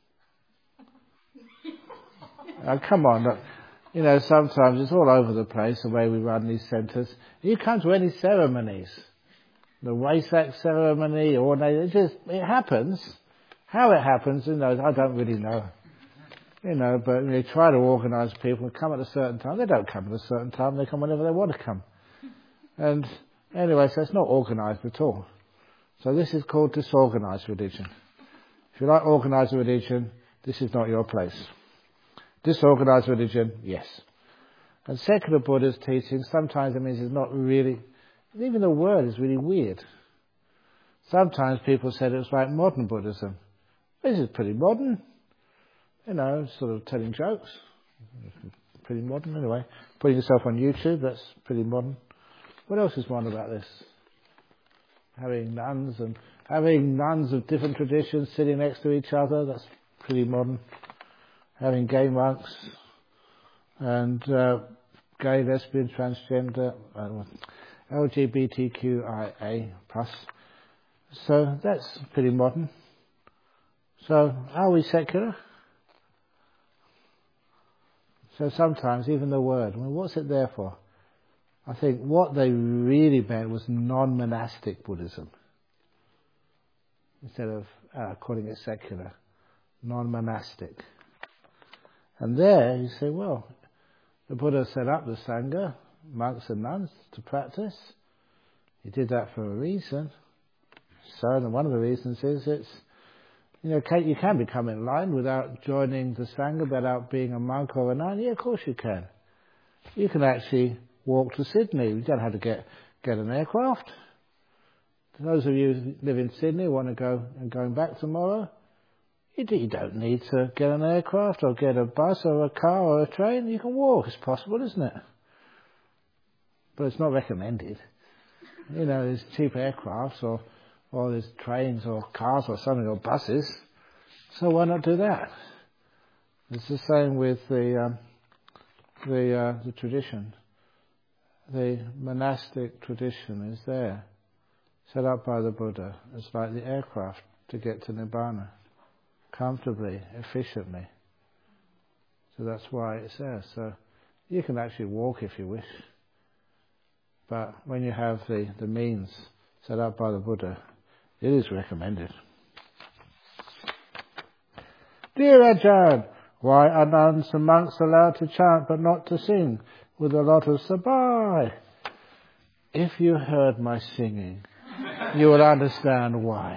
Speaker 2: Now, come on, look. You know, sometimes it's all over the place the way we run these centres. You come to any ceremonies, the Wesak ceremony, or it just it happens. How it happens, you know, I don't really know. You know, but they try to organise people and come at a certain time. They don't come at a certain time, they come whenever they want to come. And anyway, so it's not organised at all. So this is called disorganised religion. If you like organised religion, this is not your place. Disorganised religion, yes. And secular Buddhist teaching, sometimes it means it's not really, even the word is really weird. Sometimes people said it was like modern Buddhism. This is pretty modern. You know, sort of telling jokes. Pretty modern anyway. Putting yourself on YouTube, that's pretty modern. What else is modern about this? Having nuns and having nuns of different traditions sitting next to each other, that's pretty modern. Having gay monks and uh, gay, lesbian, transgender, uh, L G B T Q I A plus. So that's pretty modern. So are we secular? So sometimes even the word, well, what's it there for? I think what they really meant was non-monastic Buddhism. Instead of uh, calling it secular. Non-monastic. And there you say, well, the Buddha set up the Sangha, monks and nuns, to practice. He did that for a reason. So, and one of the reasons is it's, you know, can, you can become enlightened without joining the Sangha, without being a monk or a nun. Yeah, of course you can. You can actually walk to Sydney. You don't have to get, get an aircraft. Those of you who live in Sydney want to go and going back tomorrow, you, do, you don't need to get an aircraft or get a bus or a car or a train. You can walk. It's possible, isn't it? But it's not recommended. You know, there's cheap aircrafts or, or there's trains or cars or something or buses. So why not do that? It's the same with the um, the uh, the tradition. The monastic tradition is there, set up by the Buddha. It's like the aircraft to get to Nibbana, comfortably, efficiently. So that's why it's there. So you can actually walk if you wish. But when you have the, the means set up by the Buddha, it is recommended. Dear Ajahn, why are nuns and monks allowed to chant but not to sing with a lot of sabai? If you heard my singing, you would understand why.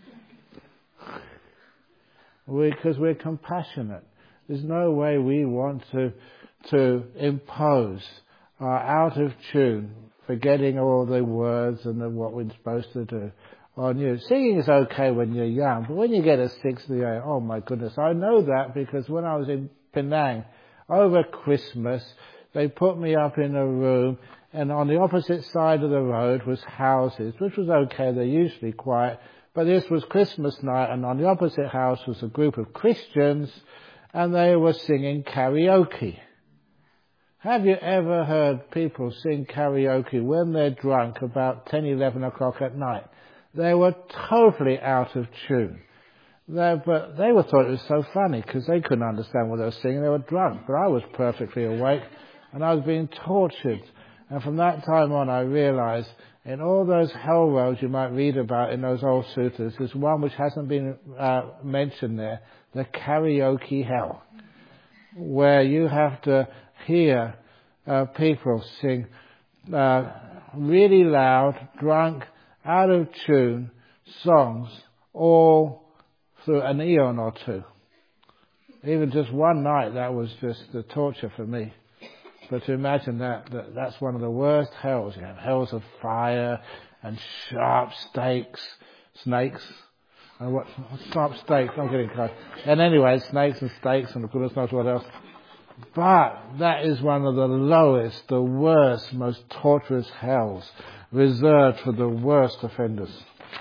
Speaker 2: Because we're compassionate. There's no way we want to to impose our out of tune, forgetting all the words and the, what we're supposed to do on you. Singing is okay when you're young, but when you get a sixty, oh my goodness, I know that because when I was in Penang over Christmas, they put me up in a room, and on the opposite side of the road was houses, which was okay, they're usually quiet, but this was Christmas night, and on the opposite house was a group of Christians, and they were singing karaoke. Have you ever heard people sing karaoke when they're drunk about ten, eleven o'clock at night? They were totally out of tune. They, but they were thought it was so funny because they couldn't understand what they were singing. They were drunk, but I was perfectly awake and I was being tortured. And from that time on, I realized in all those hell roads you might read about in those old sutras, there's one which hasn't been uh, mentioned there, the karaoke hell, where you have to hear uh, people sing uh, really loud, drunk, out of tune songs all through an eon or two. Even just one night, that was just the torture for me. But to imagine that, that that's one of the worst hells. You have hells of fire and sharp stakes, snakes. And what, sharp stakes, I'm getting close. And anyway, snakes and stakes and goodness knows what else. But that is one of the lowest, the worst, most torturous hells, reserved for the worst offenders.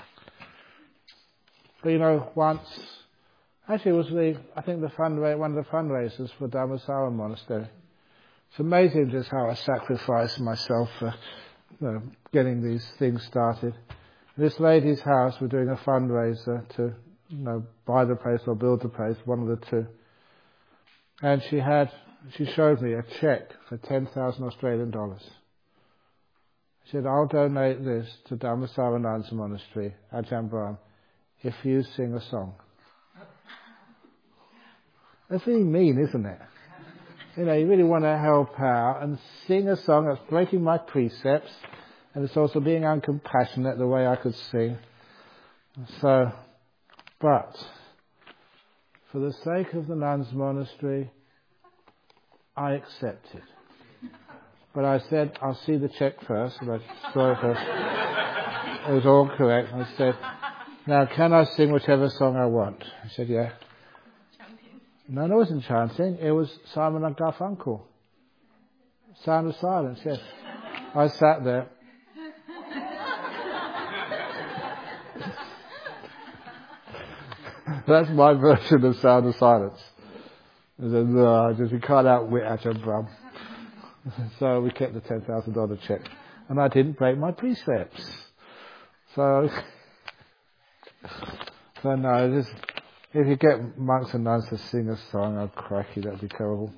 Speaker 2: But you know, once, actually it was the, I think the fundra- one of the fundraisers for Dhammasara Monastery. It's amazing just how I sacrificed myself for you know, getting these things started. This lady's house, we're doing a fundraiser to you know, buy the place or build the place, one of the two. And she had, she showed me a cheque for ten thousand Australian dollars. She said, I'll donate this to Dhammasara Nuns Monastery, Ajahn Brahm, if you sing a song. That's really mean, isn't it? You know, you really want to help out and sing a song that's breaking my precepts, and it's also being uncompassionate the way I could sing. So, but, for the sake of the nuns' monastery, I accepted. But I said, I'll see the cheque first. And I saw it first. It was all correct. I said, now can I sing whichever song I want? I said, yeah. Chanting. No, no, it wasn't chanting. It was Simon and Garfunkel. Sound of Silence, yes. I sat there. That's my version of Sound of Silence. I said, no, I just, we can't outwit Ajahn Brahm. So we kept the ten thousand dollars check. And I didn't break my precepts. So, so no, just, if you get monks and nuns to sing a song, oh cracky, that'd be terrible.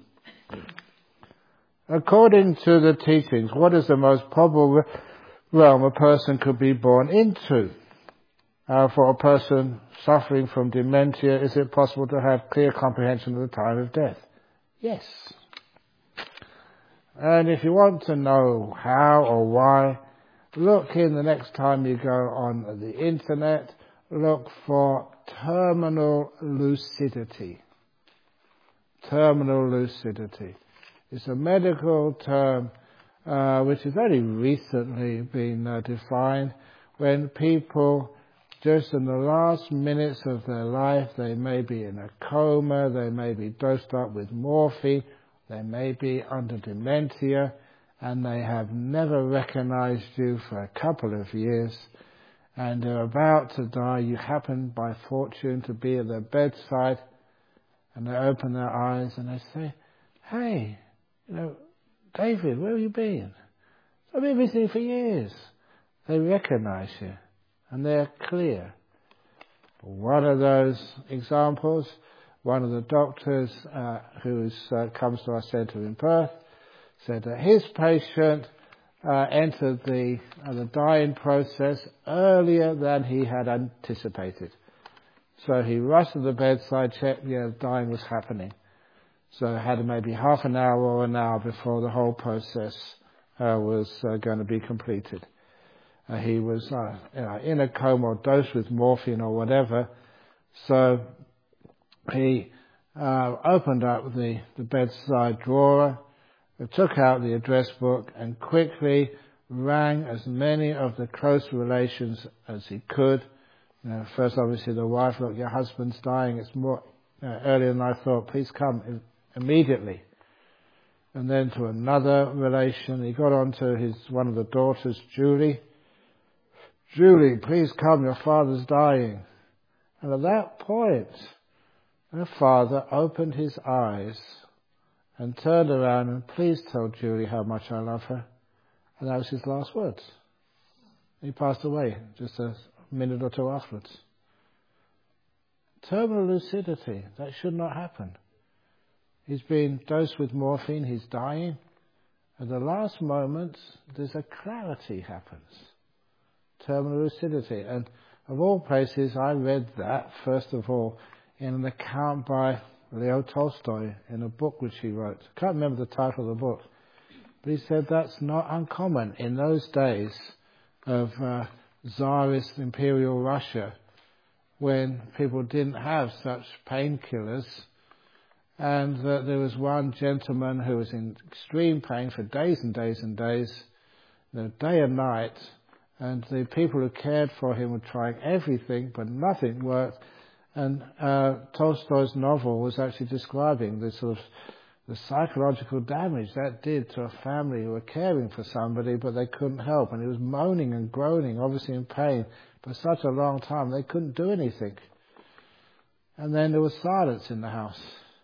Speaker 2: According to the teachings, what is the most probable realm a person could be born into? Uh, for a person suffering from dementia, is it possible to have clear comprehension at the time of death? Yes. And if you want to know how or why, look in the next time you go on the internet, look for terminal lucidity. Terminal lucidity. It's a medical term uh, which has only recently been uh, defined when people, just in the last minutes of their life, they may be in a coma, they may be dosed up with morphine, they may be under dementia, and they have never recognized you for a couple of years, and they're about to die. You happen by fortune to be at their bedside, and they open their eyes and they say, "Hey, you know, David, where have you been? I've been missing for years." They recognize you, and they're clear. One of those examples, one of the doctors uh, who uh, comes to our centre in Perth said that his patient uh, entered the, uh, the dying process earlier than he had anticipated. So he rushed to the bedside, checked, yeah, dying was happening. So it had maybe half an hour or an hour before the whole process uh, was uh, going to be completed. Uh, he was uh, you know, in a coma or dosed with morphine or whatever. So he uh, opened up the, the bedside drawer, took out the address book and quickly rang as many of the close relations as he could. You know, first, obviously, the wife, "Look, your husband's dying. It's more uh, earlier than I thought. Please come immediately." And then to another relation, he got on to his one of the daughters, Julie. "Julie, please come. Your father's dying." And at that point, her father opened his eyes and turned around and, "Please tell Julie how much I love her." And that was his last words. He passed away just a minute or two afterwards. Terminal lucidity. That should not happen. He's been dosed with morphine. He's dying. At the last moment, there's a clarity happens. Terminal lucidity. And of all places, I read that, first of all, in an account by Leo Tolstoy in a book which he wrote. I can't remember the title of the book. But he said that's not uncommon in those days of uh, Tsarist imperial Russia, when people didn't have such painkillers, and that there was one gentleman who was in extreme pain for days and days and days, you know, day and night, and the people who cared for him were trying everything, but nothing worked. And uh, Tolstoy's novel was actually describing the sort of the psychological damage that did to a family who were caring for somebody, but they couldn't help. And he was moaning and groaning, obviously in pain, for such a long time they couldn't do anything. And then there was silence in the house.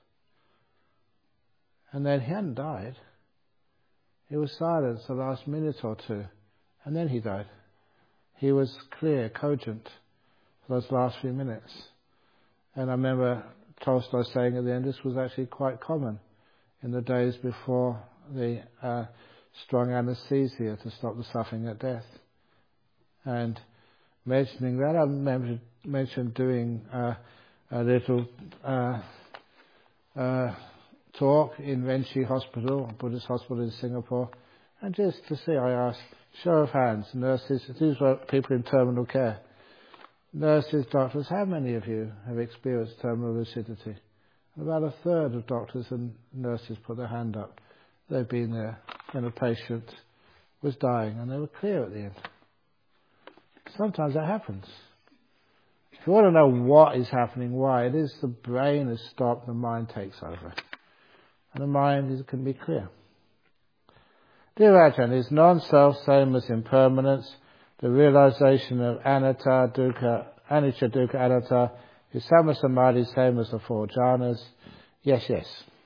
Speaker 2: And then he hadn't died. It was silence the last minute or two. And then he died. He was clear, cogent for those last few minutes. And I remember Tolstoy saying at the end, this was actually quite common in the days before the uh, strong anesthesia to stop the suffering at death. And mentioning that, I remember mentioned doing uh, a little uh, uh, talk in Renci Hospital, Buddhist Hospital in Singapore, and just to see, I asked, show of hands, nurses, these were people in terminal care. Nurses, doctors, how many of you have experienced terminal lucidity? And about a third of doctors and nurses put their hand up. They'd been there when a patient was dying, and they were clear at the end. Sometimes that happens. If you want to know what is happening, why, it is the brain has stopped, the mind takes over. And the mind is, can be clear. Dear Ajahn, is non-self same as impermanence? The realization of anatta, dukkha, anicca, dukkha, anatta, is sama samadhi same as the four jhanas? Yes, yes.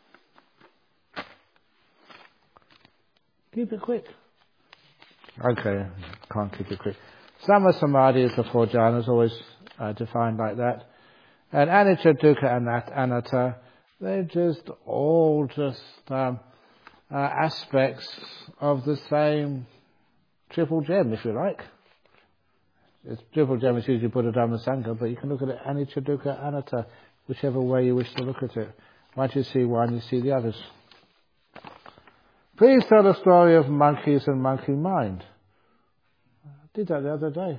Speaker 2: Keep it quick. Okay, can't keep it quick. Sama samadhi is the four jhanas, always uh, defined like that. And anicca, dukkha, and anatta, they're just all just um, uh, aspects of the same triple gem, if you like. It's triple gem is usually Buddha, Dhamma, Sangha, but you can look at it anicca, dukkha, anatta, whichever way you wish to look at it. Once you see one, you see the others. Please tell the story of monkeys and monkey mind. did that the other day.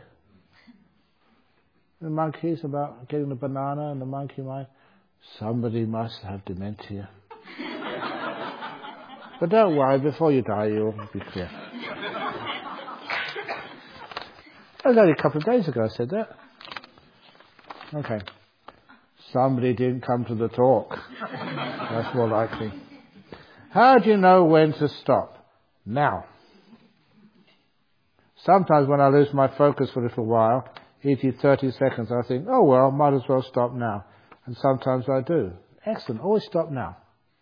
Speaker 2: The monkeys about getting the banana and the monkey mind. Somebody must have dementia. But don't worry, before you die, you'll be clear. That was only a couple of days ago I said that. Okay. Somebody didn't come to the talk. That's more likely. How do you know when to stop? Now. Sometimes when I lose my focus for a little while, for at least thirty seconds, I think, oh well, might as well stop now. And sometimes I do. Excellent. Always stop now.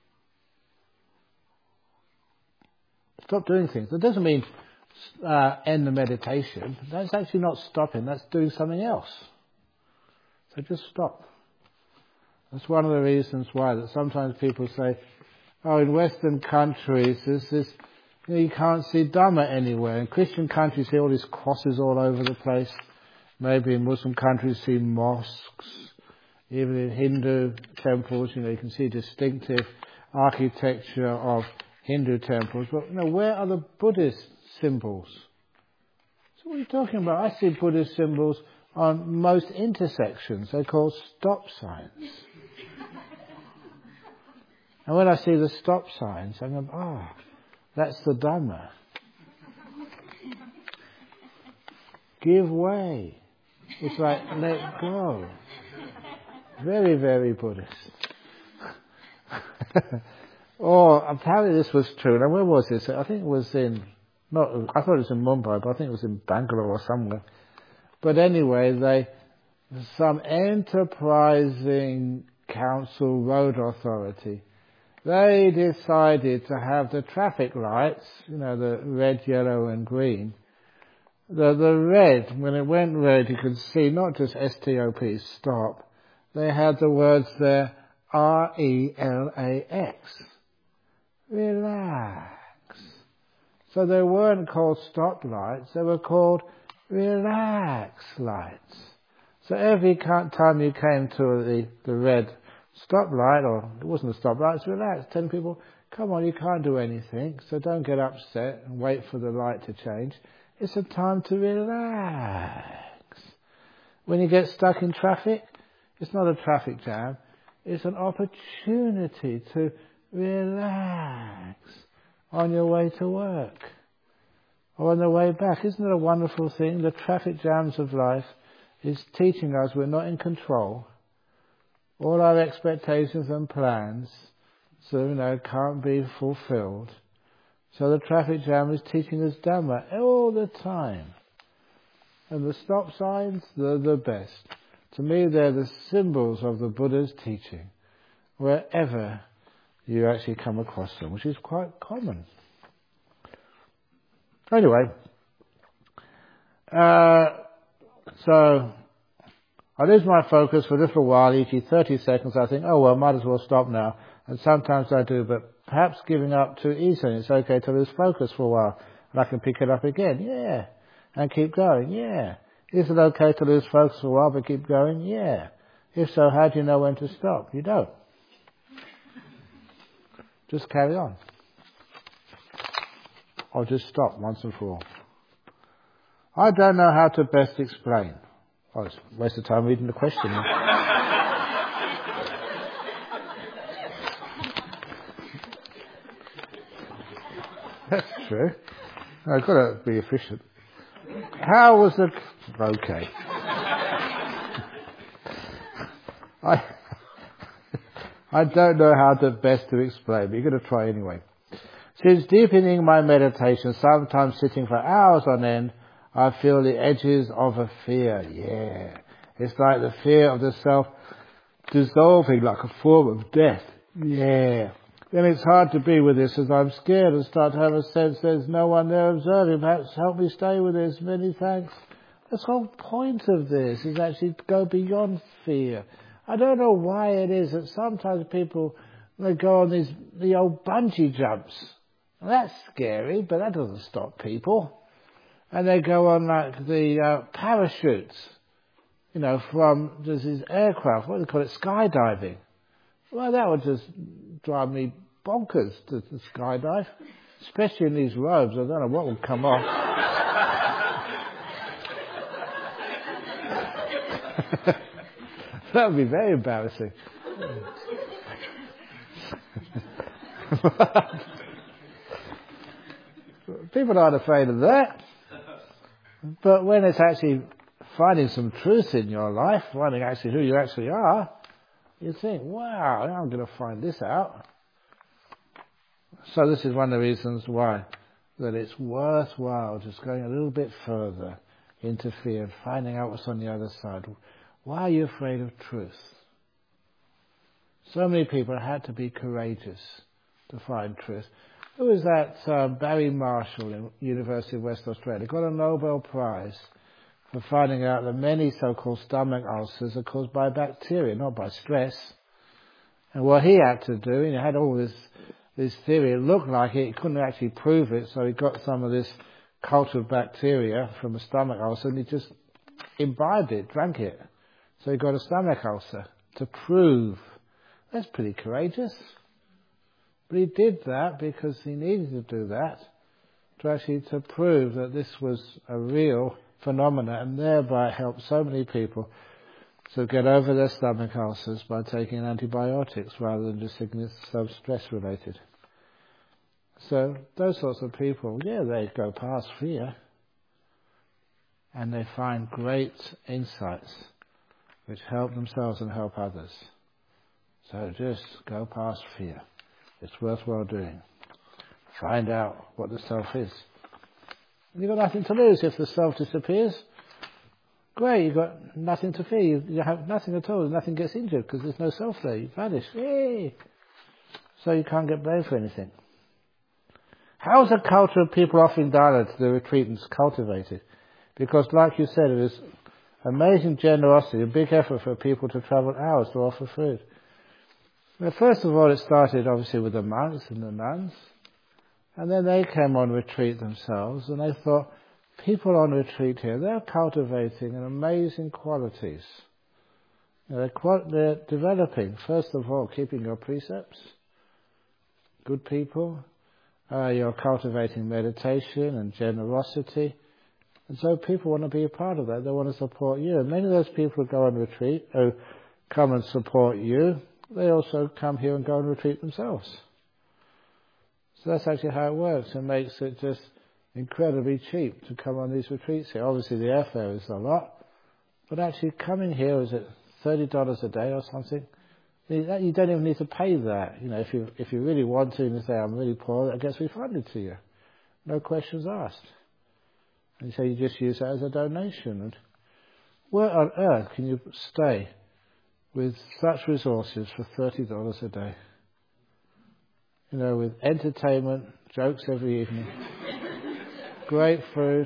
Speaker 2: Stop doing things. That doesn't mean uh, end the meditation. That's actually not stopping. That's doing something else. So just stop. That's one of the reasons why that sometimes people say, oh, in Western countries, there's this, you know, you can't see Dhamma anywhere. In Christian countries, you see all these crosses all over the place. Maybe in Muslim countries, you see mosques. Even in Hindu temples, you know, you can see distinctive architecture of Hindu temples. But, you know, where are the Buddhist symbols? So what are you talking about? I see Buddhist symbols on most intersections. They're called stop signs. And when I see the stop signs, I go, ah, oh, that's the Dhamma. Give way. It's like, let go. Very, very Buddhist. Or apparently this was true. Now where was this? I think it was in, not, I thought it was in Mumbai, but I think it was in Bangalore or somewhere. But anyway, they, some enterprising council road authority, they decided to have the traffic lights, you know, the red, yellow and green. The, the red, when it went red, you could see not just S T O P, stop. They had the words there, R E L A X. Relax. So they weren't called stop lights, they were called relax lights. So every time you came to the, the red stop light, or it wasn't a stop light, it's relax. Telling people, come on, you can't do anything, so don't get upset and wait for the light to change. It's a time to relax. When you get stuck in traffic, it's not a traffic jam, it's an opportunity to relax on your way to work or on the way back. Isn't it a wonderful thing? The traffic jams of life is teaching us we're not in control. All our expectations and plans, so you know, can't be fulfilled. So the traffic jam is teaching us Dhamma all the time. And the stop signs, they're the best. To me, they're the symbols of the Buddha's teaching, wherever you actually come across them, which is quite common. Anyway, uh, so I lose my focus for a little while, each thirty seconds, I think, oh well, might as well stop now. And sometimes I do, but perhaps giving up too easily. It's okay to lose focus for a while, and I can pick it up again, yeah, and keep going, yeah. Is it okay to lose focus for a while but keep going? Yeah. If so, how do you know when to stop? You don't. Just carry on. Or just stop once and for all. I don't know how to best explain. Oh, it's a waste of time reading the question. That's true. I've got to be efficient. How was the... Okay. I I don't know how to best to explain, but you're going to try anyway. Since deepening my meditation, sometimes sitting for hours on end, I feel the edges of a fear. Yeah. It's like the fear of the self dissolving like a form of death. Yeah. Then it's hard to be with this as I'm scared and start to have a sense there's no one there observing. Perhaps help me stay with this. Many thanks. The whole point of this is actually to go beyond fear. I don't know why it is that sometimes people, they go on these the old bungee jumps. Well, that's scary, but that doesn't stop people. And they go on like the uh, parachutes, you know, from there's these aircraft, what do they call it, skydiving. Well, that would just drive me bonkers to, to skydive, especially in these robes. I don't know what will come off. That would be very embarrassing. People aren't afraid of that. But when it's actually finding some truth in your life, finding actually who you actually are, you think, wow, I'm going to find this out. So this is one of the reasons why, that it's worthwhile just going a little bit further into fear and finding out what's on the other side. Why are you afraid of truth? So many people had to be courageous to find truth. Who was that uh, Barry Marshall in University of West Australia? Got a Nobel Prize for finding out that many so-called stomach ulcers are caused by bacteria, not by stress. And what he had to do, he had all this this theory, it looked like it, he couldn't actually prove it, so he got some of this culture of bacteria from a stomach ulcer and he just imbibed it, drank it. So he got a stomach ulcer to prove. That's pretty courageous. But he did that because he needed to do that to actually to prove that this was a real phenomena, and thereby help so many people to get over their stomach ulcers by taking antibiotics rather than just thinking it's so stress related. So those sorts of people, yeah, they go past fear and they find great insights which help themselves and help others. So just go past fear. It's worthwhile doing. Find out what the self is. You've got nothing to lose. If the self disappears, great, you've got nothing to fear. You, you have nothing at all. Nothing gets injured because there's no self there. You vanish. Yay! So you can't get blamed for anything. How is a culture of people offering dana to the retreatants cultivated? Because like you said, it is amazing generosity, a big effort for people to travel hours to offer food. Well, first of all, it started obviously with the monks and the nuns. And then they came on retreat themselves, and they thought, people on retreat here, they're cultivating an amazing qualities. You know, they're, they're developing, first of all, keeping your precepts, good people. Uh, you're cultivating meditation and generosity. And so people want to be a part of that. They want to support you. And many of those people who go on retreat, who come and support you, they also come here and go on retreat themselves. So that's actually how it works. It makes it just incredibly cheap to come on these retreats here. Obviously the airfare is a lot, but actually coming here, is it thirty dollars a day or something? You don't even need to pay that. You know, if you if you really want to and you say, I'm really poor, that gets refunded to you. No questions asked. And so you just use that as a donation. And where on earth can you stay with such resources for thirty dollars a day? You know, with entertainment, jokes every evening, great food.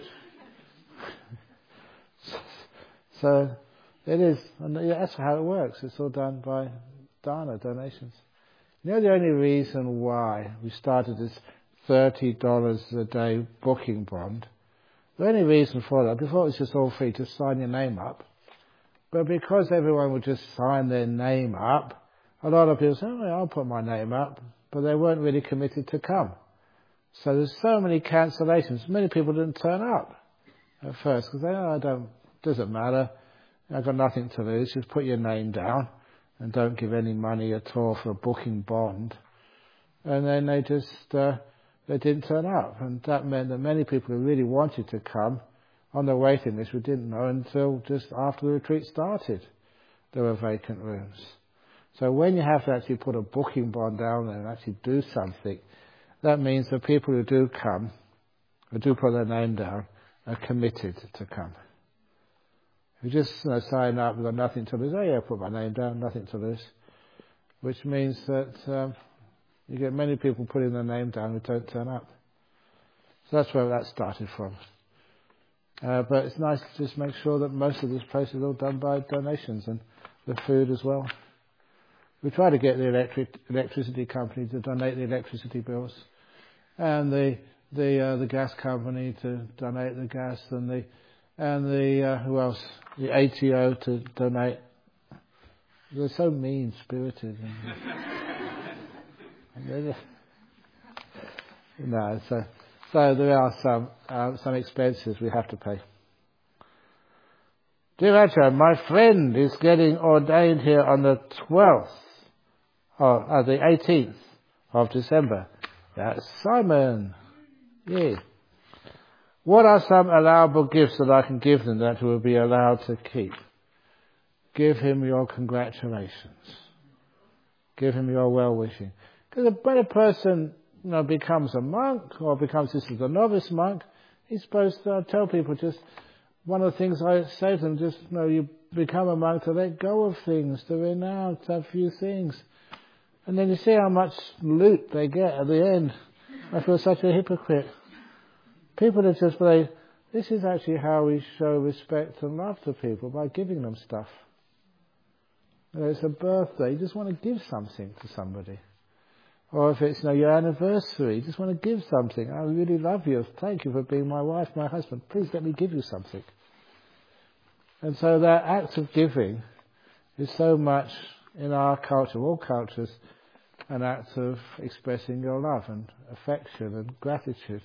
Speaker 2: So it is, and that's how it works. It's all done by dana, donations. You know, the only reason why we started this thirty dollars a day booking bond, the only reason for that, before it was just all free, just sign your name up. But because everyone would just sign their name up, a lot of people say, oh, I'll put my name up. But they weren't really committed to come. So there's so many cancellations. Many people didn't turn up at first because they, oh, I don't, doesn't matter. I've got nothing to lose. Just put your name down and don't give any money at all for a booking bond. And then they just, uh, they didn't turn up. And that meant that many people who really wanted to come on the waiting list, we didn't know until just after the retreat started. There were vacant rooms. So when you have to actually put a booking bond down there and actually do something, that means that people who do come, who do put their name down, are committed to come. If you just you know, sign up, we've got nothing to lose, oh yeah, put my name down, nothing to lose. Which means that um, you get many people putting their name down who don't turn up. So that's where that started from. Uh, but it's nice to just make sure that most of this place is all done by donations, and the food as well. We try to get the electric electricity company to donate the electricity bills, and the the uh, the gas company to donate the gas, and the and the uh, who else? The A T O to donate. They're so mean spirited. No, so so there are some uh, some expenses we have to pay. Dear Ajahn, my friend is getting ordained here on the twelfth, or uh, the eighteenth of December. That's Simon. Yay. What are some allowable gifts that I can give them that will be allowed to keep? Give him your congratulations. Give him your well-wishing. Because when a person, you know, becomes a monk or becomes this is a novice monk, he's supposed to uh, tell people just, one of the things I say to them, just, you know, you become a monk to let go of things, to renounce a few things. And then you see how much loot they get at the end. I feel such a hypocrite. People that just say, this is actually how we show respect and love to people, by giving them stuff. You know, it's a birthday, you just want to give something to somebody. Or if it's, you know, your anniversary, you just want to give something. I really love you. Thank you for being my wife, my husband. Please let me give you something. And so that act of giving is so much in our culture, all cultures, an act of expressing your love and affection and gratitude.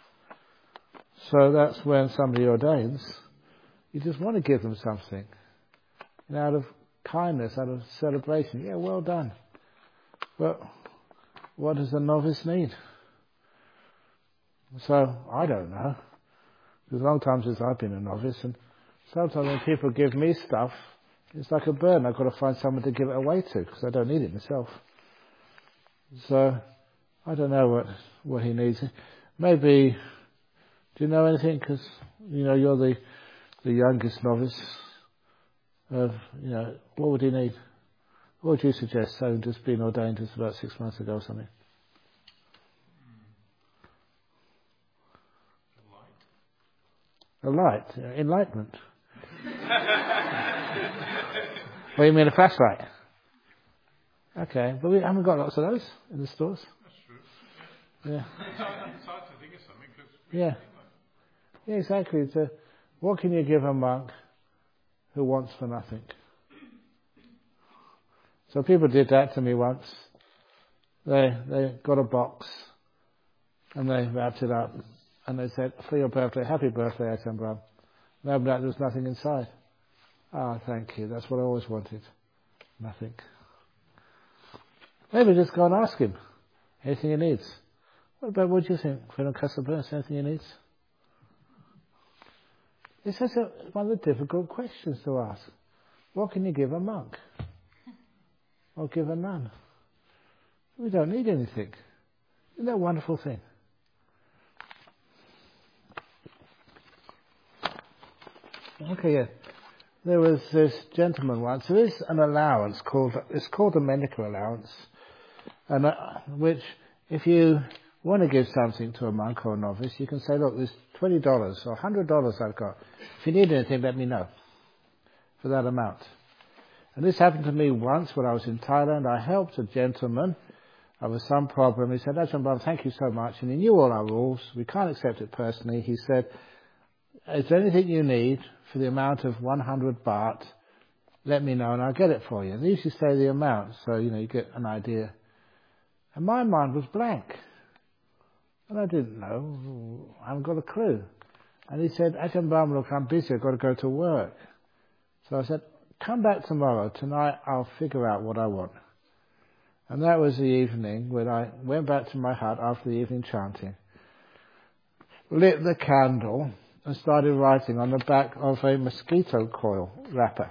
Speaker 2: So that's when somebody ordains, you just want to give them something. And out of kindness, out of celebration, yeah, well done. But what does a novice need? So, I don't know. There's a long time since I've been a novice, and sometimes when people give me stuff, it's like a burden. I've got to find someone to give it away to, because I don't need it myself. So, I don't know what, what he needs. Maybe, do you know anything? Because, you know, you're the, the youngest novice of, you know, what would he need? What would you suggest? So just been ordained just about six months ago or something. A light. A light? Enlightenment. What do you mean, a flashlight? Okay, but we haven't got lots of those in the stores.
Speaker 1: That's true.
Speaker 2: Yeah.
Speaker 1: It's hard, it's hard to think of something. Cause
Speaker 2: yeah. Yeah, exactly. It's a, what can you give a monk who wants for nothing? So people did that to me once. They they got a box and they wrapped it up and they said, for your birthday, happy birthday, Ajahn Brahm. No, but there was nothing inside. Ah, oh, thank you. That's what I always wanted. Nothing. Maybe just go and ask him anything he needs. What about, what do you think? Friend Kassapa, anything he needs? It's just a, one of the difficult questions to ask. What can you give a monk? Or give a nun? We don't need anything. Isn't that a wonderful thing? Okay, yeah. There was this gentleman once. There is an allowance called, it's called a medical allowance, and uh, which, if you want to give something to a monk or a novice, you can say, look, there's twenty dollars or one hundred dollars I've got. If you need anything, let me know for that amount. And this happened to me once when I was in Thailand. I helped a gentleman over some problem. He said, Ajahn Brahm, thank you so much. And he knew all our rules. We can't accept it personally. He said, is there anything you need for the amount of one hundred baht? Let me know and I'll get it for you. And they usually say the amount, so, you know, you get an idea. And my mind was blank. And I didn't know. I haven't got a clue. And he said, Ajahn Brahm, look, I'm busy. I've got to go to work. So I said, come back tomorrow. Tonight I'll figure out what I want. And that was the evening when I went back to my hut after the evening chanting, lit the candle and started writing on the back of a mosquito coil wrapper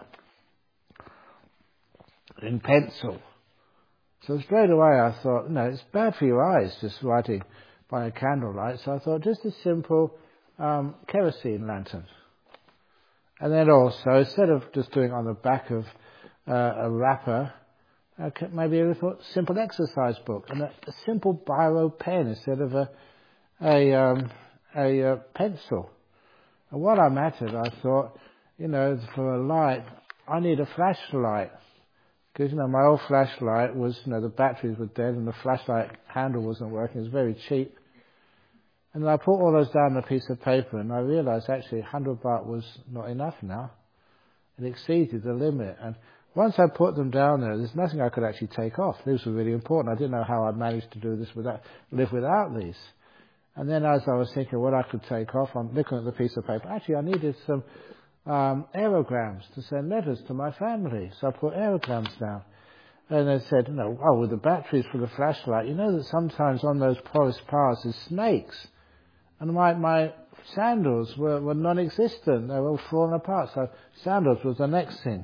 Speaker 2: in pencil. So straight away I thought, no, it's bad for your eyes just writing by a candlelight. So I thought just a simple um, kerosene lantern. And then also, instead of just doing it on the back of uh, a wrapper, uh, maybe a little simple exercise book and a, a simple biro pen instead of a a, um, a uh, pencil. And while I'm at it, I thought, you know, for a light, I need a flashlight. Because, you know, my old flashlight was, you know, the batteries were dead and the flashlight handle wasn't working. It was very cheap. And I put all those down on a piece of paper and I realised actually one hundred baht was not enough now. It exceeded the limit. And once I put them down there, there's nothing I could actually take off. These were really important. I didn't know how I'd managed to do this without, live without these. And then as I was thinking what I could take off, I'm looking at the piece of paper. Actually, I needed some um, aerograms to send letters to my family. So I put aerograms down. And they said, you know, oh, with the batteries for the flashlight, you know that sometimes on those porous paths there's snakes. And my, my sandals were, were non-existent. They were all falling apart. So sandals was the next thing.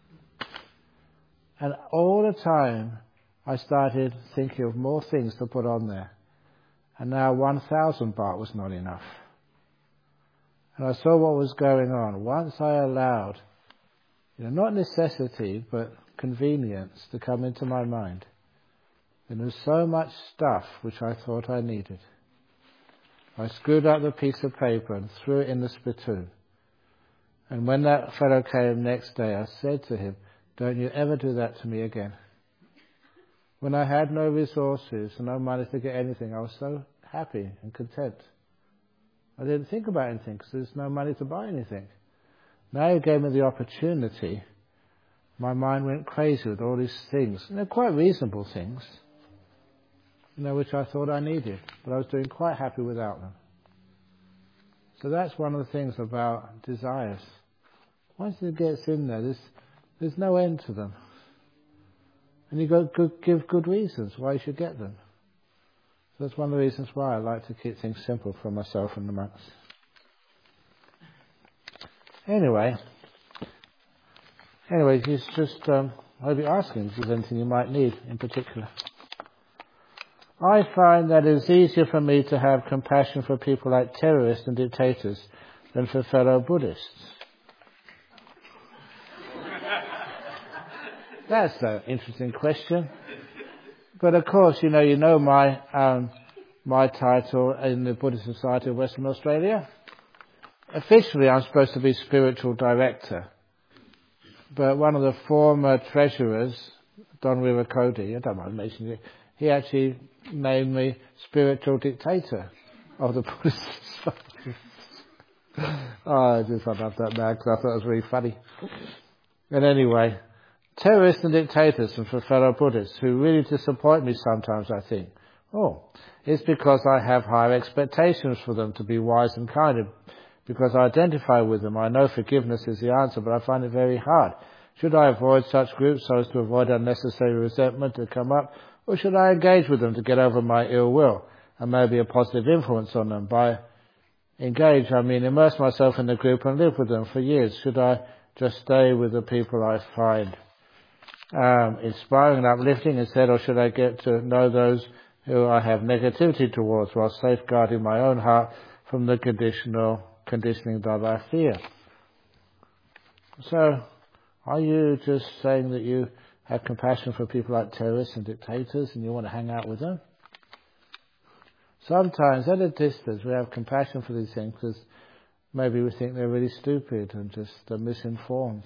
Speaker 2: And all the time I started thinking of more things to put on there. And now one thousand baht was not enough. And I saw what was going on. Once I allowed, you know, not necessity, but convenience to come into my mind, and there was so much stuff which I thought I needed. I screwed up the piece of paper and threw it in the spittoon. And when that fellow came next day, I said to him, don't you ever do that to me again. When I had no resources and no money to get anything, I was so happy and content. I didn't think about anything because there's no money to buy anything. Now he gave me the opportunity. My mind went crazy with all these things. And they're quite reasonable things, you know, which I thought I needed. But I was doing quite happy without them. So that's one of the things about desires. Once it gets in there, there's, there's no end to them. And you've got to give good reasons why you should get them. So that's one of the reasons why I like to keep things simple for myself and the monks. Anyway, anyway, it's just, um, I'll be asking if there's anything you might need in particular. I find that it's easier for me to have compassion for people like terrorists and dictators than for fellow Buddhists. That's an interesting question. But of course, you know, you know my um, my title in the Buddhist Society of Western Australia. Officially, I'm supposed to be spiritual director. But one of the former treasurers, Don Wirikodi, I don't mind mentioning it, he actually named me spiritual dictator of the Buddhist Society. Oh, I just I love that man because I thought it was really funny. And anyway, terrorists and dictators and for fellow Buddhists who really disappoint me sometimes, I think, oh, it's because I have higher expectations for them to be wise and kind, because I identify with them. I know forgiveness is the answer, but I find it very hard. Should I avoid such groups so as to avoid unnecessary resentment to come up, or should I engage with them to get over my ill will and maybe a positive influence on them? By engage, I mean immerse myself in the group and live with them for years. Should I just stay with the people I find Um, inspiring and uplifting instead, or should I get to know those who I have negativity towards while safeguarding my own heart from the conditional conditioning that I fear? So, are you just saying that you have compassion for people like terrorists and dictators and you want to hang out with them? Sometimes at a distance we have compassion for these things because maybe we think they're really stupid and just uh, misinformed.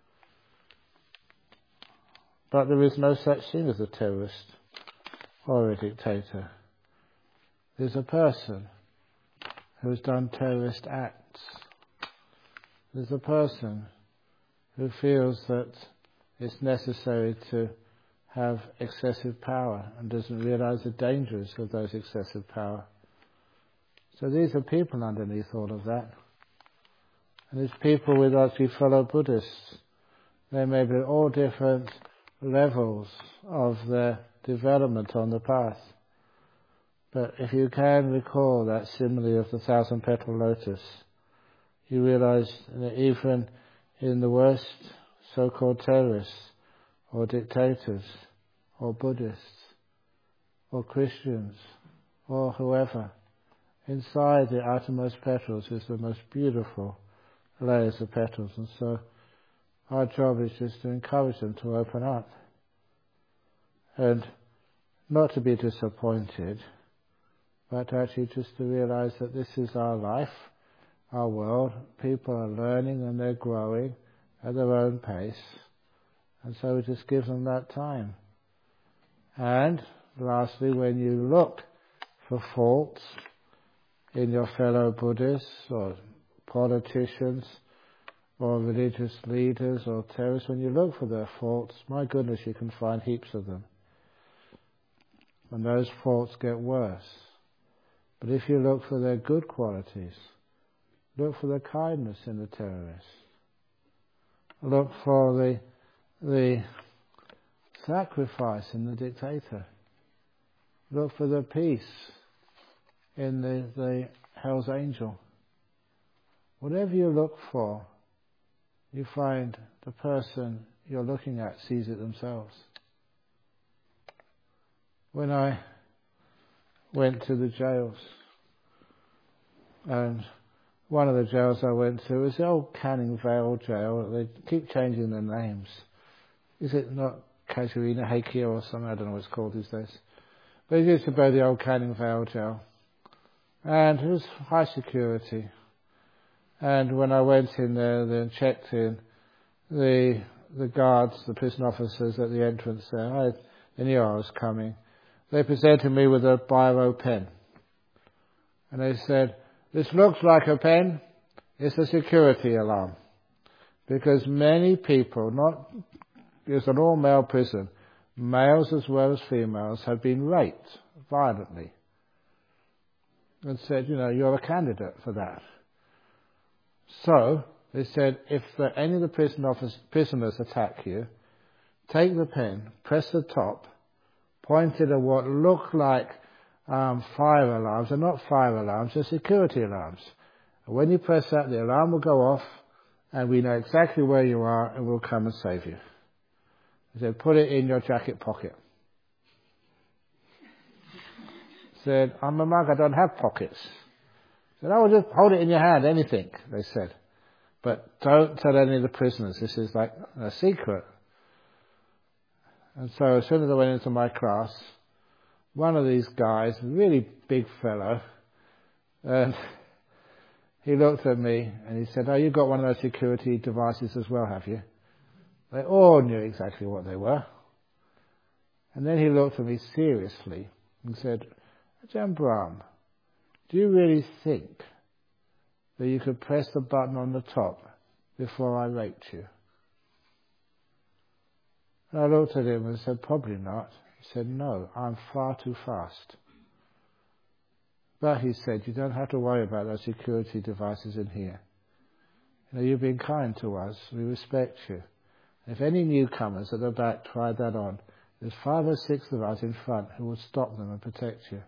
Speaker 2: But there is no such thing as a terrorist or a dictator. There's a person who has done terrorist acts. There's a person who feels that it's necessary to have excessive power and doesn't realize the dangers of those excessive power. So these are people underneath all of that. And there's people with actually fellow Buddhists. They may be all different levels of their development on the path. But if you can recall that simile of the thousand petal lotus, you realize that even in the worst so-called terrorists or dictators or Buddhists or Christians or whoever, inside the outermost petals is the most beautiful layers of petals. And so our job is just to encourage them to open up and not to be disappointed, but actually just to realize that this is our life, our world. People are learning and they're growing at their own pace, and so we just give them that time. And lastly, when you look for faults in your fellow Buddhists or politicians or religious leaders or terrorists, when you look for their faults, my goodness, you can find heaps of them. And those faults get worse. But if you look for their good qualities, look for the kindness in the terrorists, look for the the sacrifice in the dictator. Look for the peace in the, the Hell's Angel. Whatever you look for, you find the person you're looking at sees it themselves. When I went to the jails, and one of the jails I went to was the old Canning Vale jail. They keep changing their names. Is it not Casuarina, Hakea or something? I don't know what it's called these days. But it used to be the old Canning Vale jail. And it was high security. And when I went in there and checked in, the the guards, the prison officers at the entrance there, I, they knew I was coming. They presented me with a biro pen. And they said, "This looks like a pen. It's a security alarm." Because many people, not, it's an all-male prison, males as well as females, have been raped violently. And said, you know, you're a candidate for that. So, they said, if the, any of the prison office, prisoners attack you, take the pen, press the top, point it at what look like um, fire alarms. They're not fire alarms, they're security alarms. And when you press that, the alarm will go off, and we know exactly where you are, and we'll come and save you. They said, put it in your jacket pocket. Said, I'm a monk, I don't have pockets. Said, oh, just hold it in your hand, anything, they said. But don't tell any of the prisoners, this is like a secret. And so as soon as I went into my class, one of these guys, a really big fellow, and he looked at me and he said, oh, you've got one of those security devices as well, have you? They all knew exactly what they were. And then he looked at me seriously and said, Ajahn Brahm, do you really think that you could press the button on the top before I raped you? And I looked at him and said, probably not. He said, no, I'm far too fast. But he said, you don't have to worry about those security devices in here. You know, you've been kind to us. We respect you. If any newcomers at the back try that on, there's five or six of us in front who will stop them and protect you.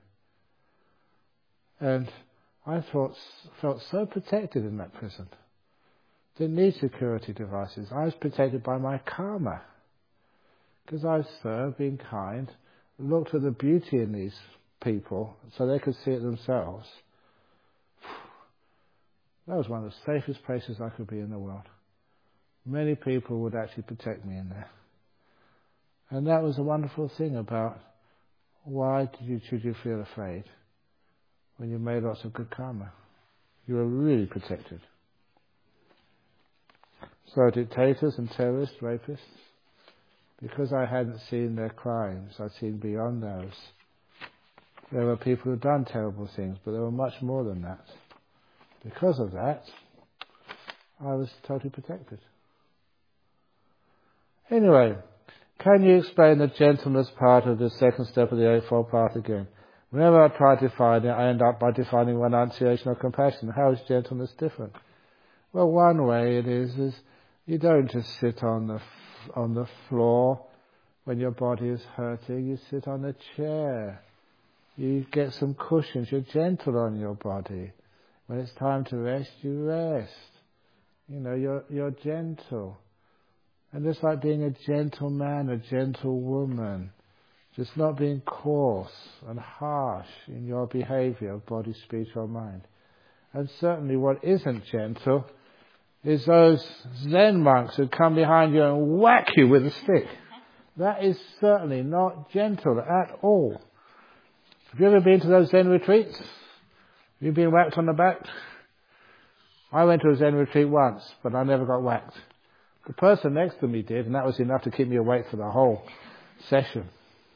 Speaker 2: And I thought, felt so protected in that prison. Didn't need security devices. I was protected by my karma. Because I served, been kind, looked at the beauty in these people so they could see it themselves. That was one of the safest places I could be in the world. Many people would actually protect me in there. And that was a wonderful thing about why did you, should you feel afraid when you made lots of good karma? You were really protected. So dictators and terrorists, rapists, because I hadn't seen their crimes, I'd seen beyond those. There were people who'd done terrible things, but there were much more than that. Because of that, I was totally protected. Anyway, can you explain the gentleness part of the second step of the Eightfold Path again? Whenever I try to define it, I end up by defining renunciation or compassion. How is gentleness different? Well, one way it is, is you don't just sit on the on the floor when your body is hurting. You sit on a chair. You get some cushions. You're gentle on your body. When it's time to rest, you rest. You know, you're you're gentle. And just like being a gentle man, a gentle woman, just not being coarse and harsh in your behavior of body, speech or mind. And certainly what isn't gentle is those Zen monks who come behind you and whack you with a stick. That is certainly not gentle at all. Have you ever been to those Zen retreats? Have you been whacked on the back? I went to a Zen retreat once, but I never got whacked. The person next to me did, and that was enough to keep me awake for the whole session.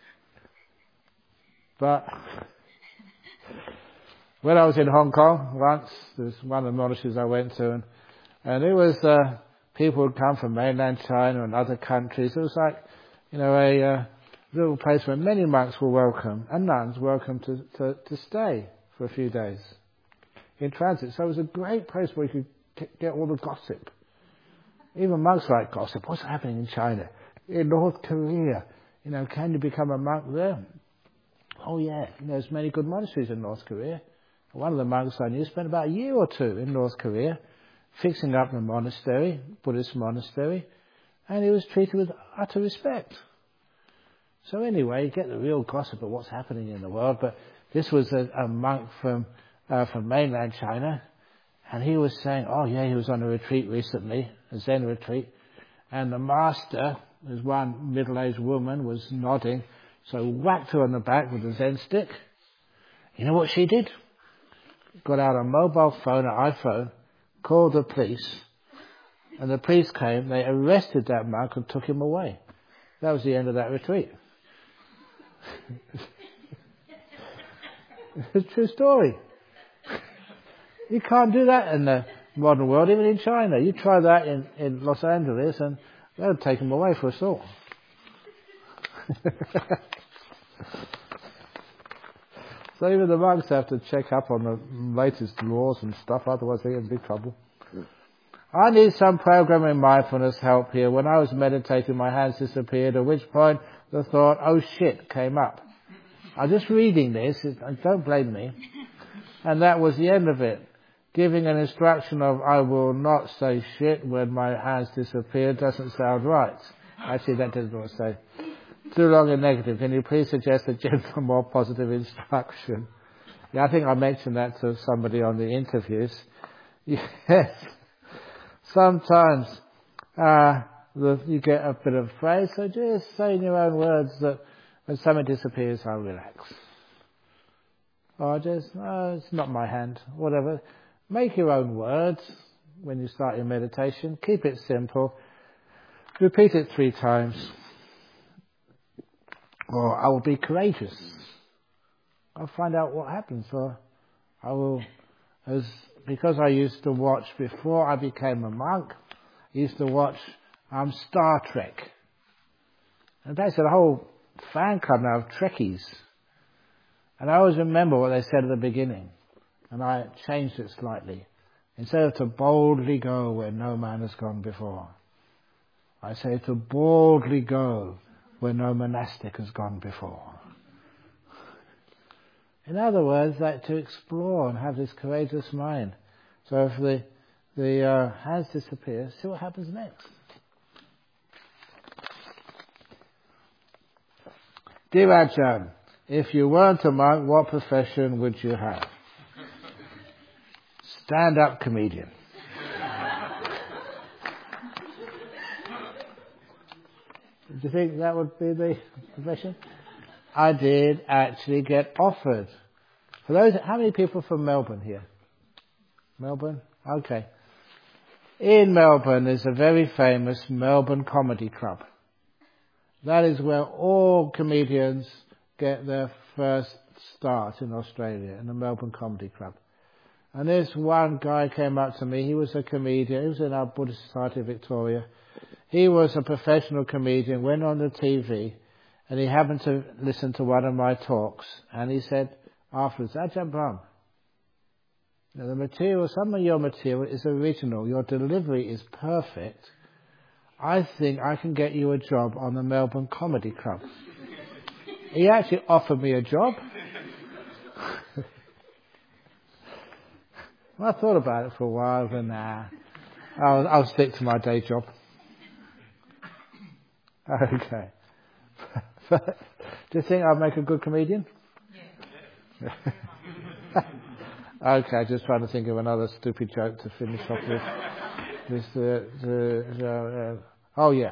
Speaker 2: But when I was in Hong Kong once, there was one of the monasteries I went to, and, and it was uh, people who'd come from mainland China and other countries. It was like, you know, a uh, little place where many monks were welcome and nuns welcome to, to, to stay for a few days in transit. So it was a great place where you could get all the gossip. Even monks like gossip. What's happening in China? In North Korea? You know, can you become a monk there? Oh yeah, there's many good monasteries in North Korea. One of the monks I knew spent about a year or two in North Korea fixing up the monastery, Buddhist monastery, and he was treated with utter respect. So anyway, you get the real gossip of what's happening in the world, but this was a, a monk from uh, from mainland China, and he was saying, oh yeah, he was on a retreat recently, a Zen retreat, and the master, there's one middle-aged woman, was nodding, so whacked her on the back with a Zen stick. You know what she did? Got out a mobile phone, an iPhone, called the police, and the police came, they arrested that monk and took him away. That was the end of that retreat. It's a true story. You can't do that in the modern world, even in China. You try that in, in Los Angeles and they'll take him away for assault. So even the monks have to check up on the latest laws and stuff, otherwise they get in big trouble. I need some programming mindfulness help here. When I was meditating, my hands disappeared, at which point the thought, oh shit, came up. I'm just reading this, don't blame me. And that was the end of it. Giving an instruction of, I will not say shit when my hands disappear doesn't sound right. Actually, that doesn't what I say. Too long and negative. Can you please suggest a gentle, more positive instruction? Yeah, I think I mentioned that to somebody on the interviews. Yes. Sometimes uh, the, you get a bit of praise, so just say in your own words that when something disappears, I'll relax. Or just, oh, it's not my hand, whatever. Make your own words when you start your meditation. Keep it simple. Repeat it three times. Or I will be courageous. I'll find out what happens. Or I will, as because I used to watch before I became a monk, I used to watch um, Star Trek. And that's a whole fan club now of Trekkies. And I always remember what they said at the beginning. And I changed it slightly. Instead of to boldly go where no man has gone before, I say to boldly go where no monastic has gone before. In other words, like to explore and have this courageous mind. So if the the uh, hands disappear, see what happens next. Dear Ajahn, if you weren't a monk, what profession would you have? Stand-up comedian. Do you think that would be the profession? I did actually get offered. For those, how many people from Melbourne here? Melbourne? Okay. In Melbourne there's a very famous Melbourne Comedy Club. That is where all comedians get their first start in Australia, in the Melbourne Comedy Club. And this one guy came up to me, he was a comedian, he was in our Buddhist Society of Victoria. He was a professional comedian, went on the T V, and he happened to listen to one of my talks, and he said afterwards, Ajahn Brahm, the material, some of your material is original, your delivery is perfect. I think I can get you a job on the Melbourne Comedy Club. He actually offered me a job. I thought about it for a while, and nah, I'll, I'll stick to my day job. Okay. Do you think I'll make a good comedian? Yeah. Okay, just trying to think of another stupid joke to finish off with. This, uh, the, uh, uh, oh yeah.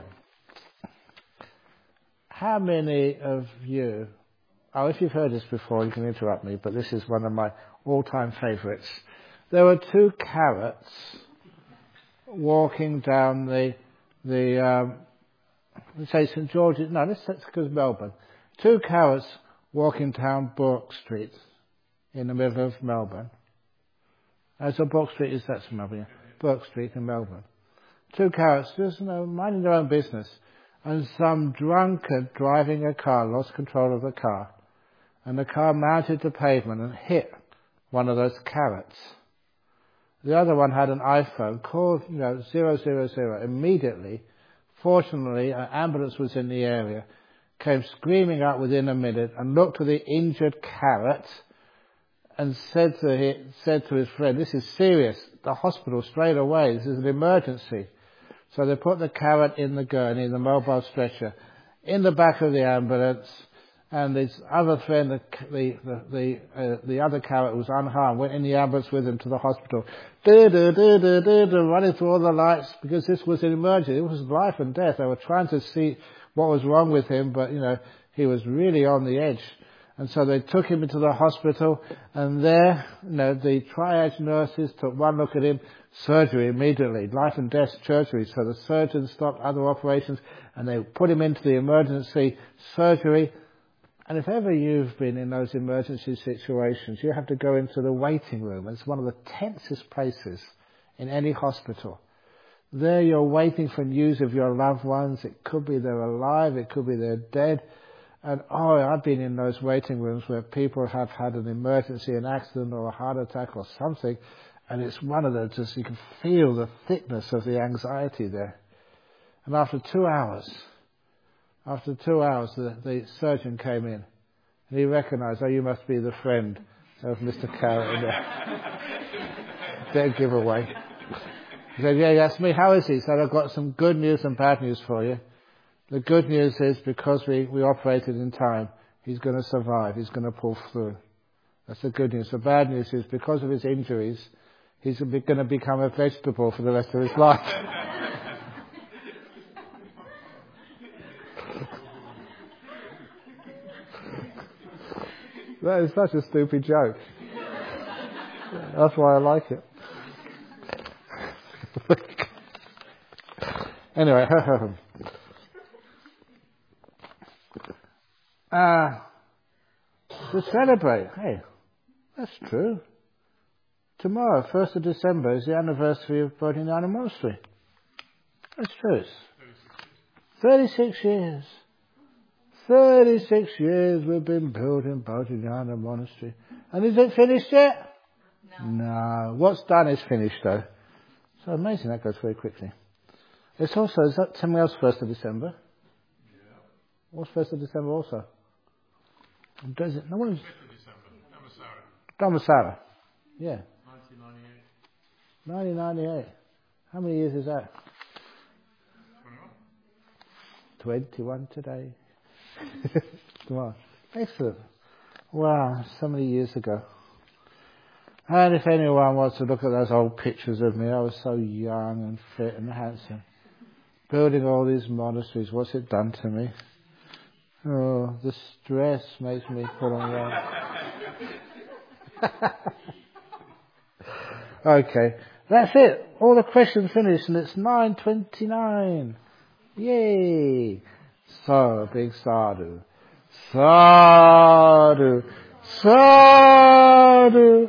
Speaker 2: How many of you, oh, if you've heard this before, you can interrupt me, but this is one of my all-time favourites. There were two carrots walking down the, the, um, let's say St George's, no, let's, let's go to Melbourne. Two carrots walking down Bourke Street in the middle of Melbourne. Uh, so Bourke Street is, that's Melbourne, yeah. Bourke Street in Melbourne. Two carrots, just, you know, minding their own business. And some drunkard driving a car lost control of the car. And the car mounted the pavement and hit one of those carrots. The other one had an iPhone, called, you know, zero zero zero immediately. Fortunately, an ambulance was in the area, came screaming up within a minute and looked at the injured carrot and said to him, said to his friend, "This is serious. The hospital straight away. This is an emergency." So they put the carrot in the gurney, the mobile stretcher, in the back of the ambulance, and his other friend, the the the the, uh, the other carrot was unharmed, went in the ambulance with him to the hospital, do do do do do do, running through all the lights, because this was an emergency. It was life and death. They were trying to see what was wrong with him, but you know he was really on the edge. And so they took him into the hospital, and there, you know, the triage nurses took one look at him, surgery immediately, life and death surgery. So the surgeons stopped other operations, and they put him into the emergency surgery. And if ever you've been in those emergency situations, you have to go into the waiting room. It's one of the tensest places in any hospital. There you're waiting for news of your loved ones. It could be they're alive, it could be they're dead. And oh, I've been in those waiting rooms where people have had an emergency, an accident or a heart attack or something, and it's one of those, just you can feel the thickness of the anxiety there. And after two hours, after two hours, the, the surgeon came in, and he recognised, "Oh, you must be the friend of Mister Carrot." Dead giveaway. He said, "Yeah, that's me. How is he?" He said, "I've got some good news and bad news for you. The good news is because we, we operated in time, he's going to survive. He's going to pull through." That's the good news. The bad news is because of his injuries, he's going to become a vegetable for the rest of his life. That is such a stupid joke. That's why I like it. Anyway, uh, to celebrate, hey, that's true. Tomorrow, first of December, is the anniversary of Bodhinyana Monastery. That's true. thirty-six years. thirty-six years we've been building Bodhinyana Monastery. And is it finished yet?
Speaker 3: No.
Speaker 2: No. What's done is finished, though. So amazing, that goes very quickly. It's also, is that something else first of December?
Speaker 1: Yeah.
Speaker 2: What's first of December also? Does it? No one's...
Speaker 1: fifth of December, Dhammasara.
Speaker 2: Dhammasara. Yeah.
Speaker 1: nineteen ninety-eight.
Speaker 2: nineteen ninety-eight. How many years is that?
Speaker 1: twenty-one.
Speaker 2: twenty-one today. Come on. Excellent. Wow, so many years ago. And if anyone wants to look at those old pictures of me, I was so young and fit and handsome. Building all these monasteries, what's it done to me? Oh, the stress makes me put on weight. Okay, that's it. All the questions finished, and it's nine twenty-nine. Yay! So, big sadhu. Sadhu. Sadhu.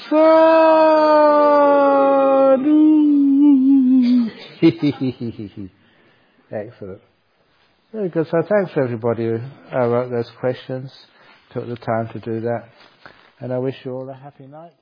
Speaker 2: Sadhu. Excellent. Very good. So thanks for everybody who uh, wrote those questions, took the time to do that. And I wish you all a happy night.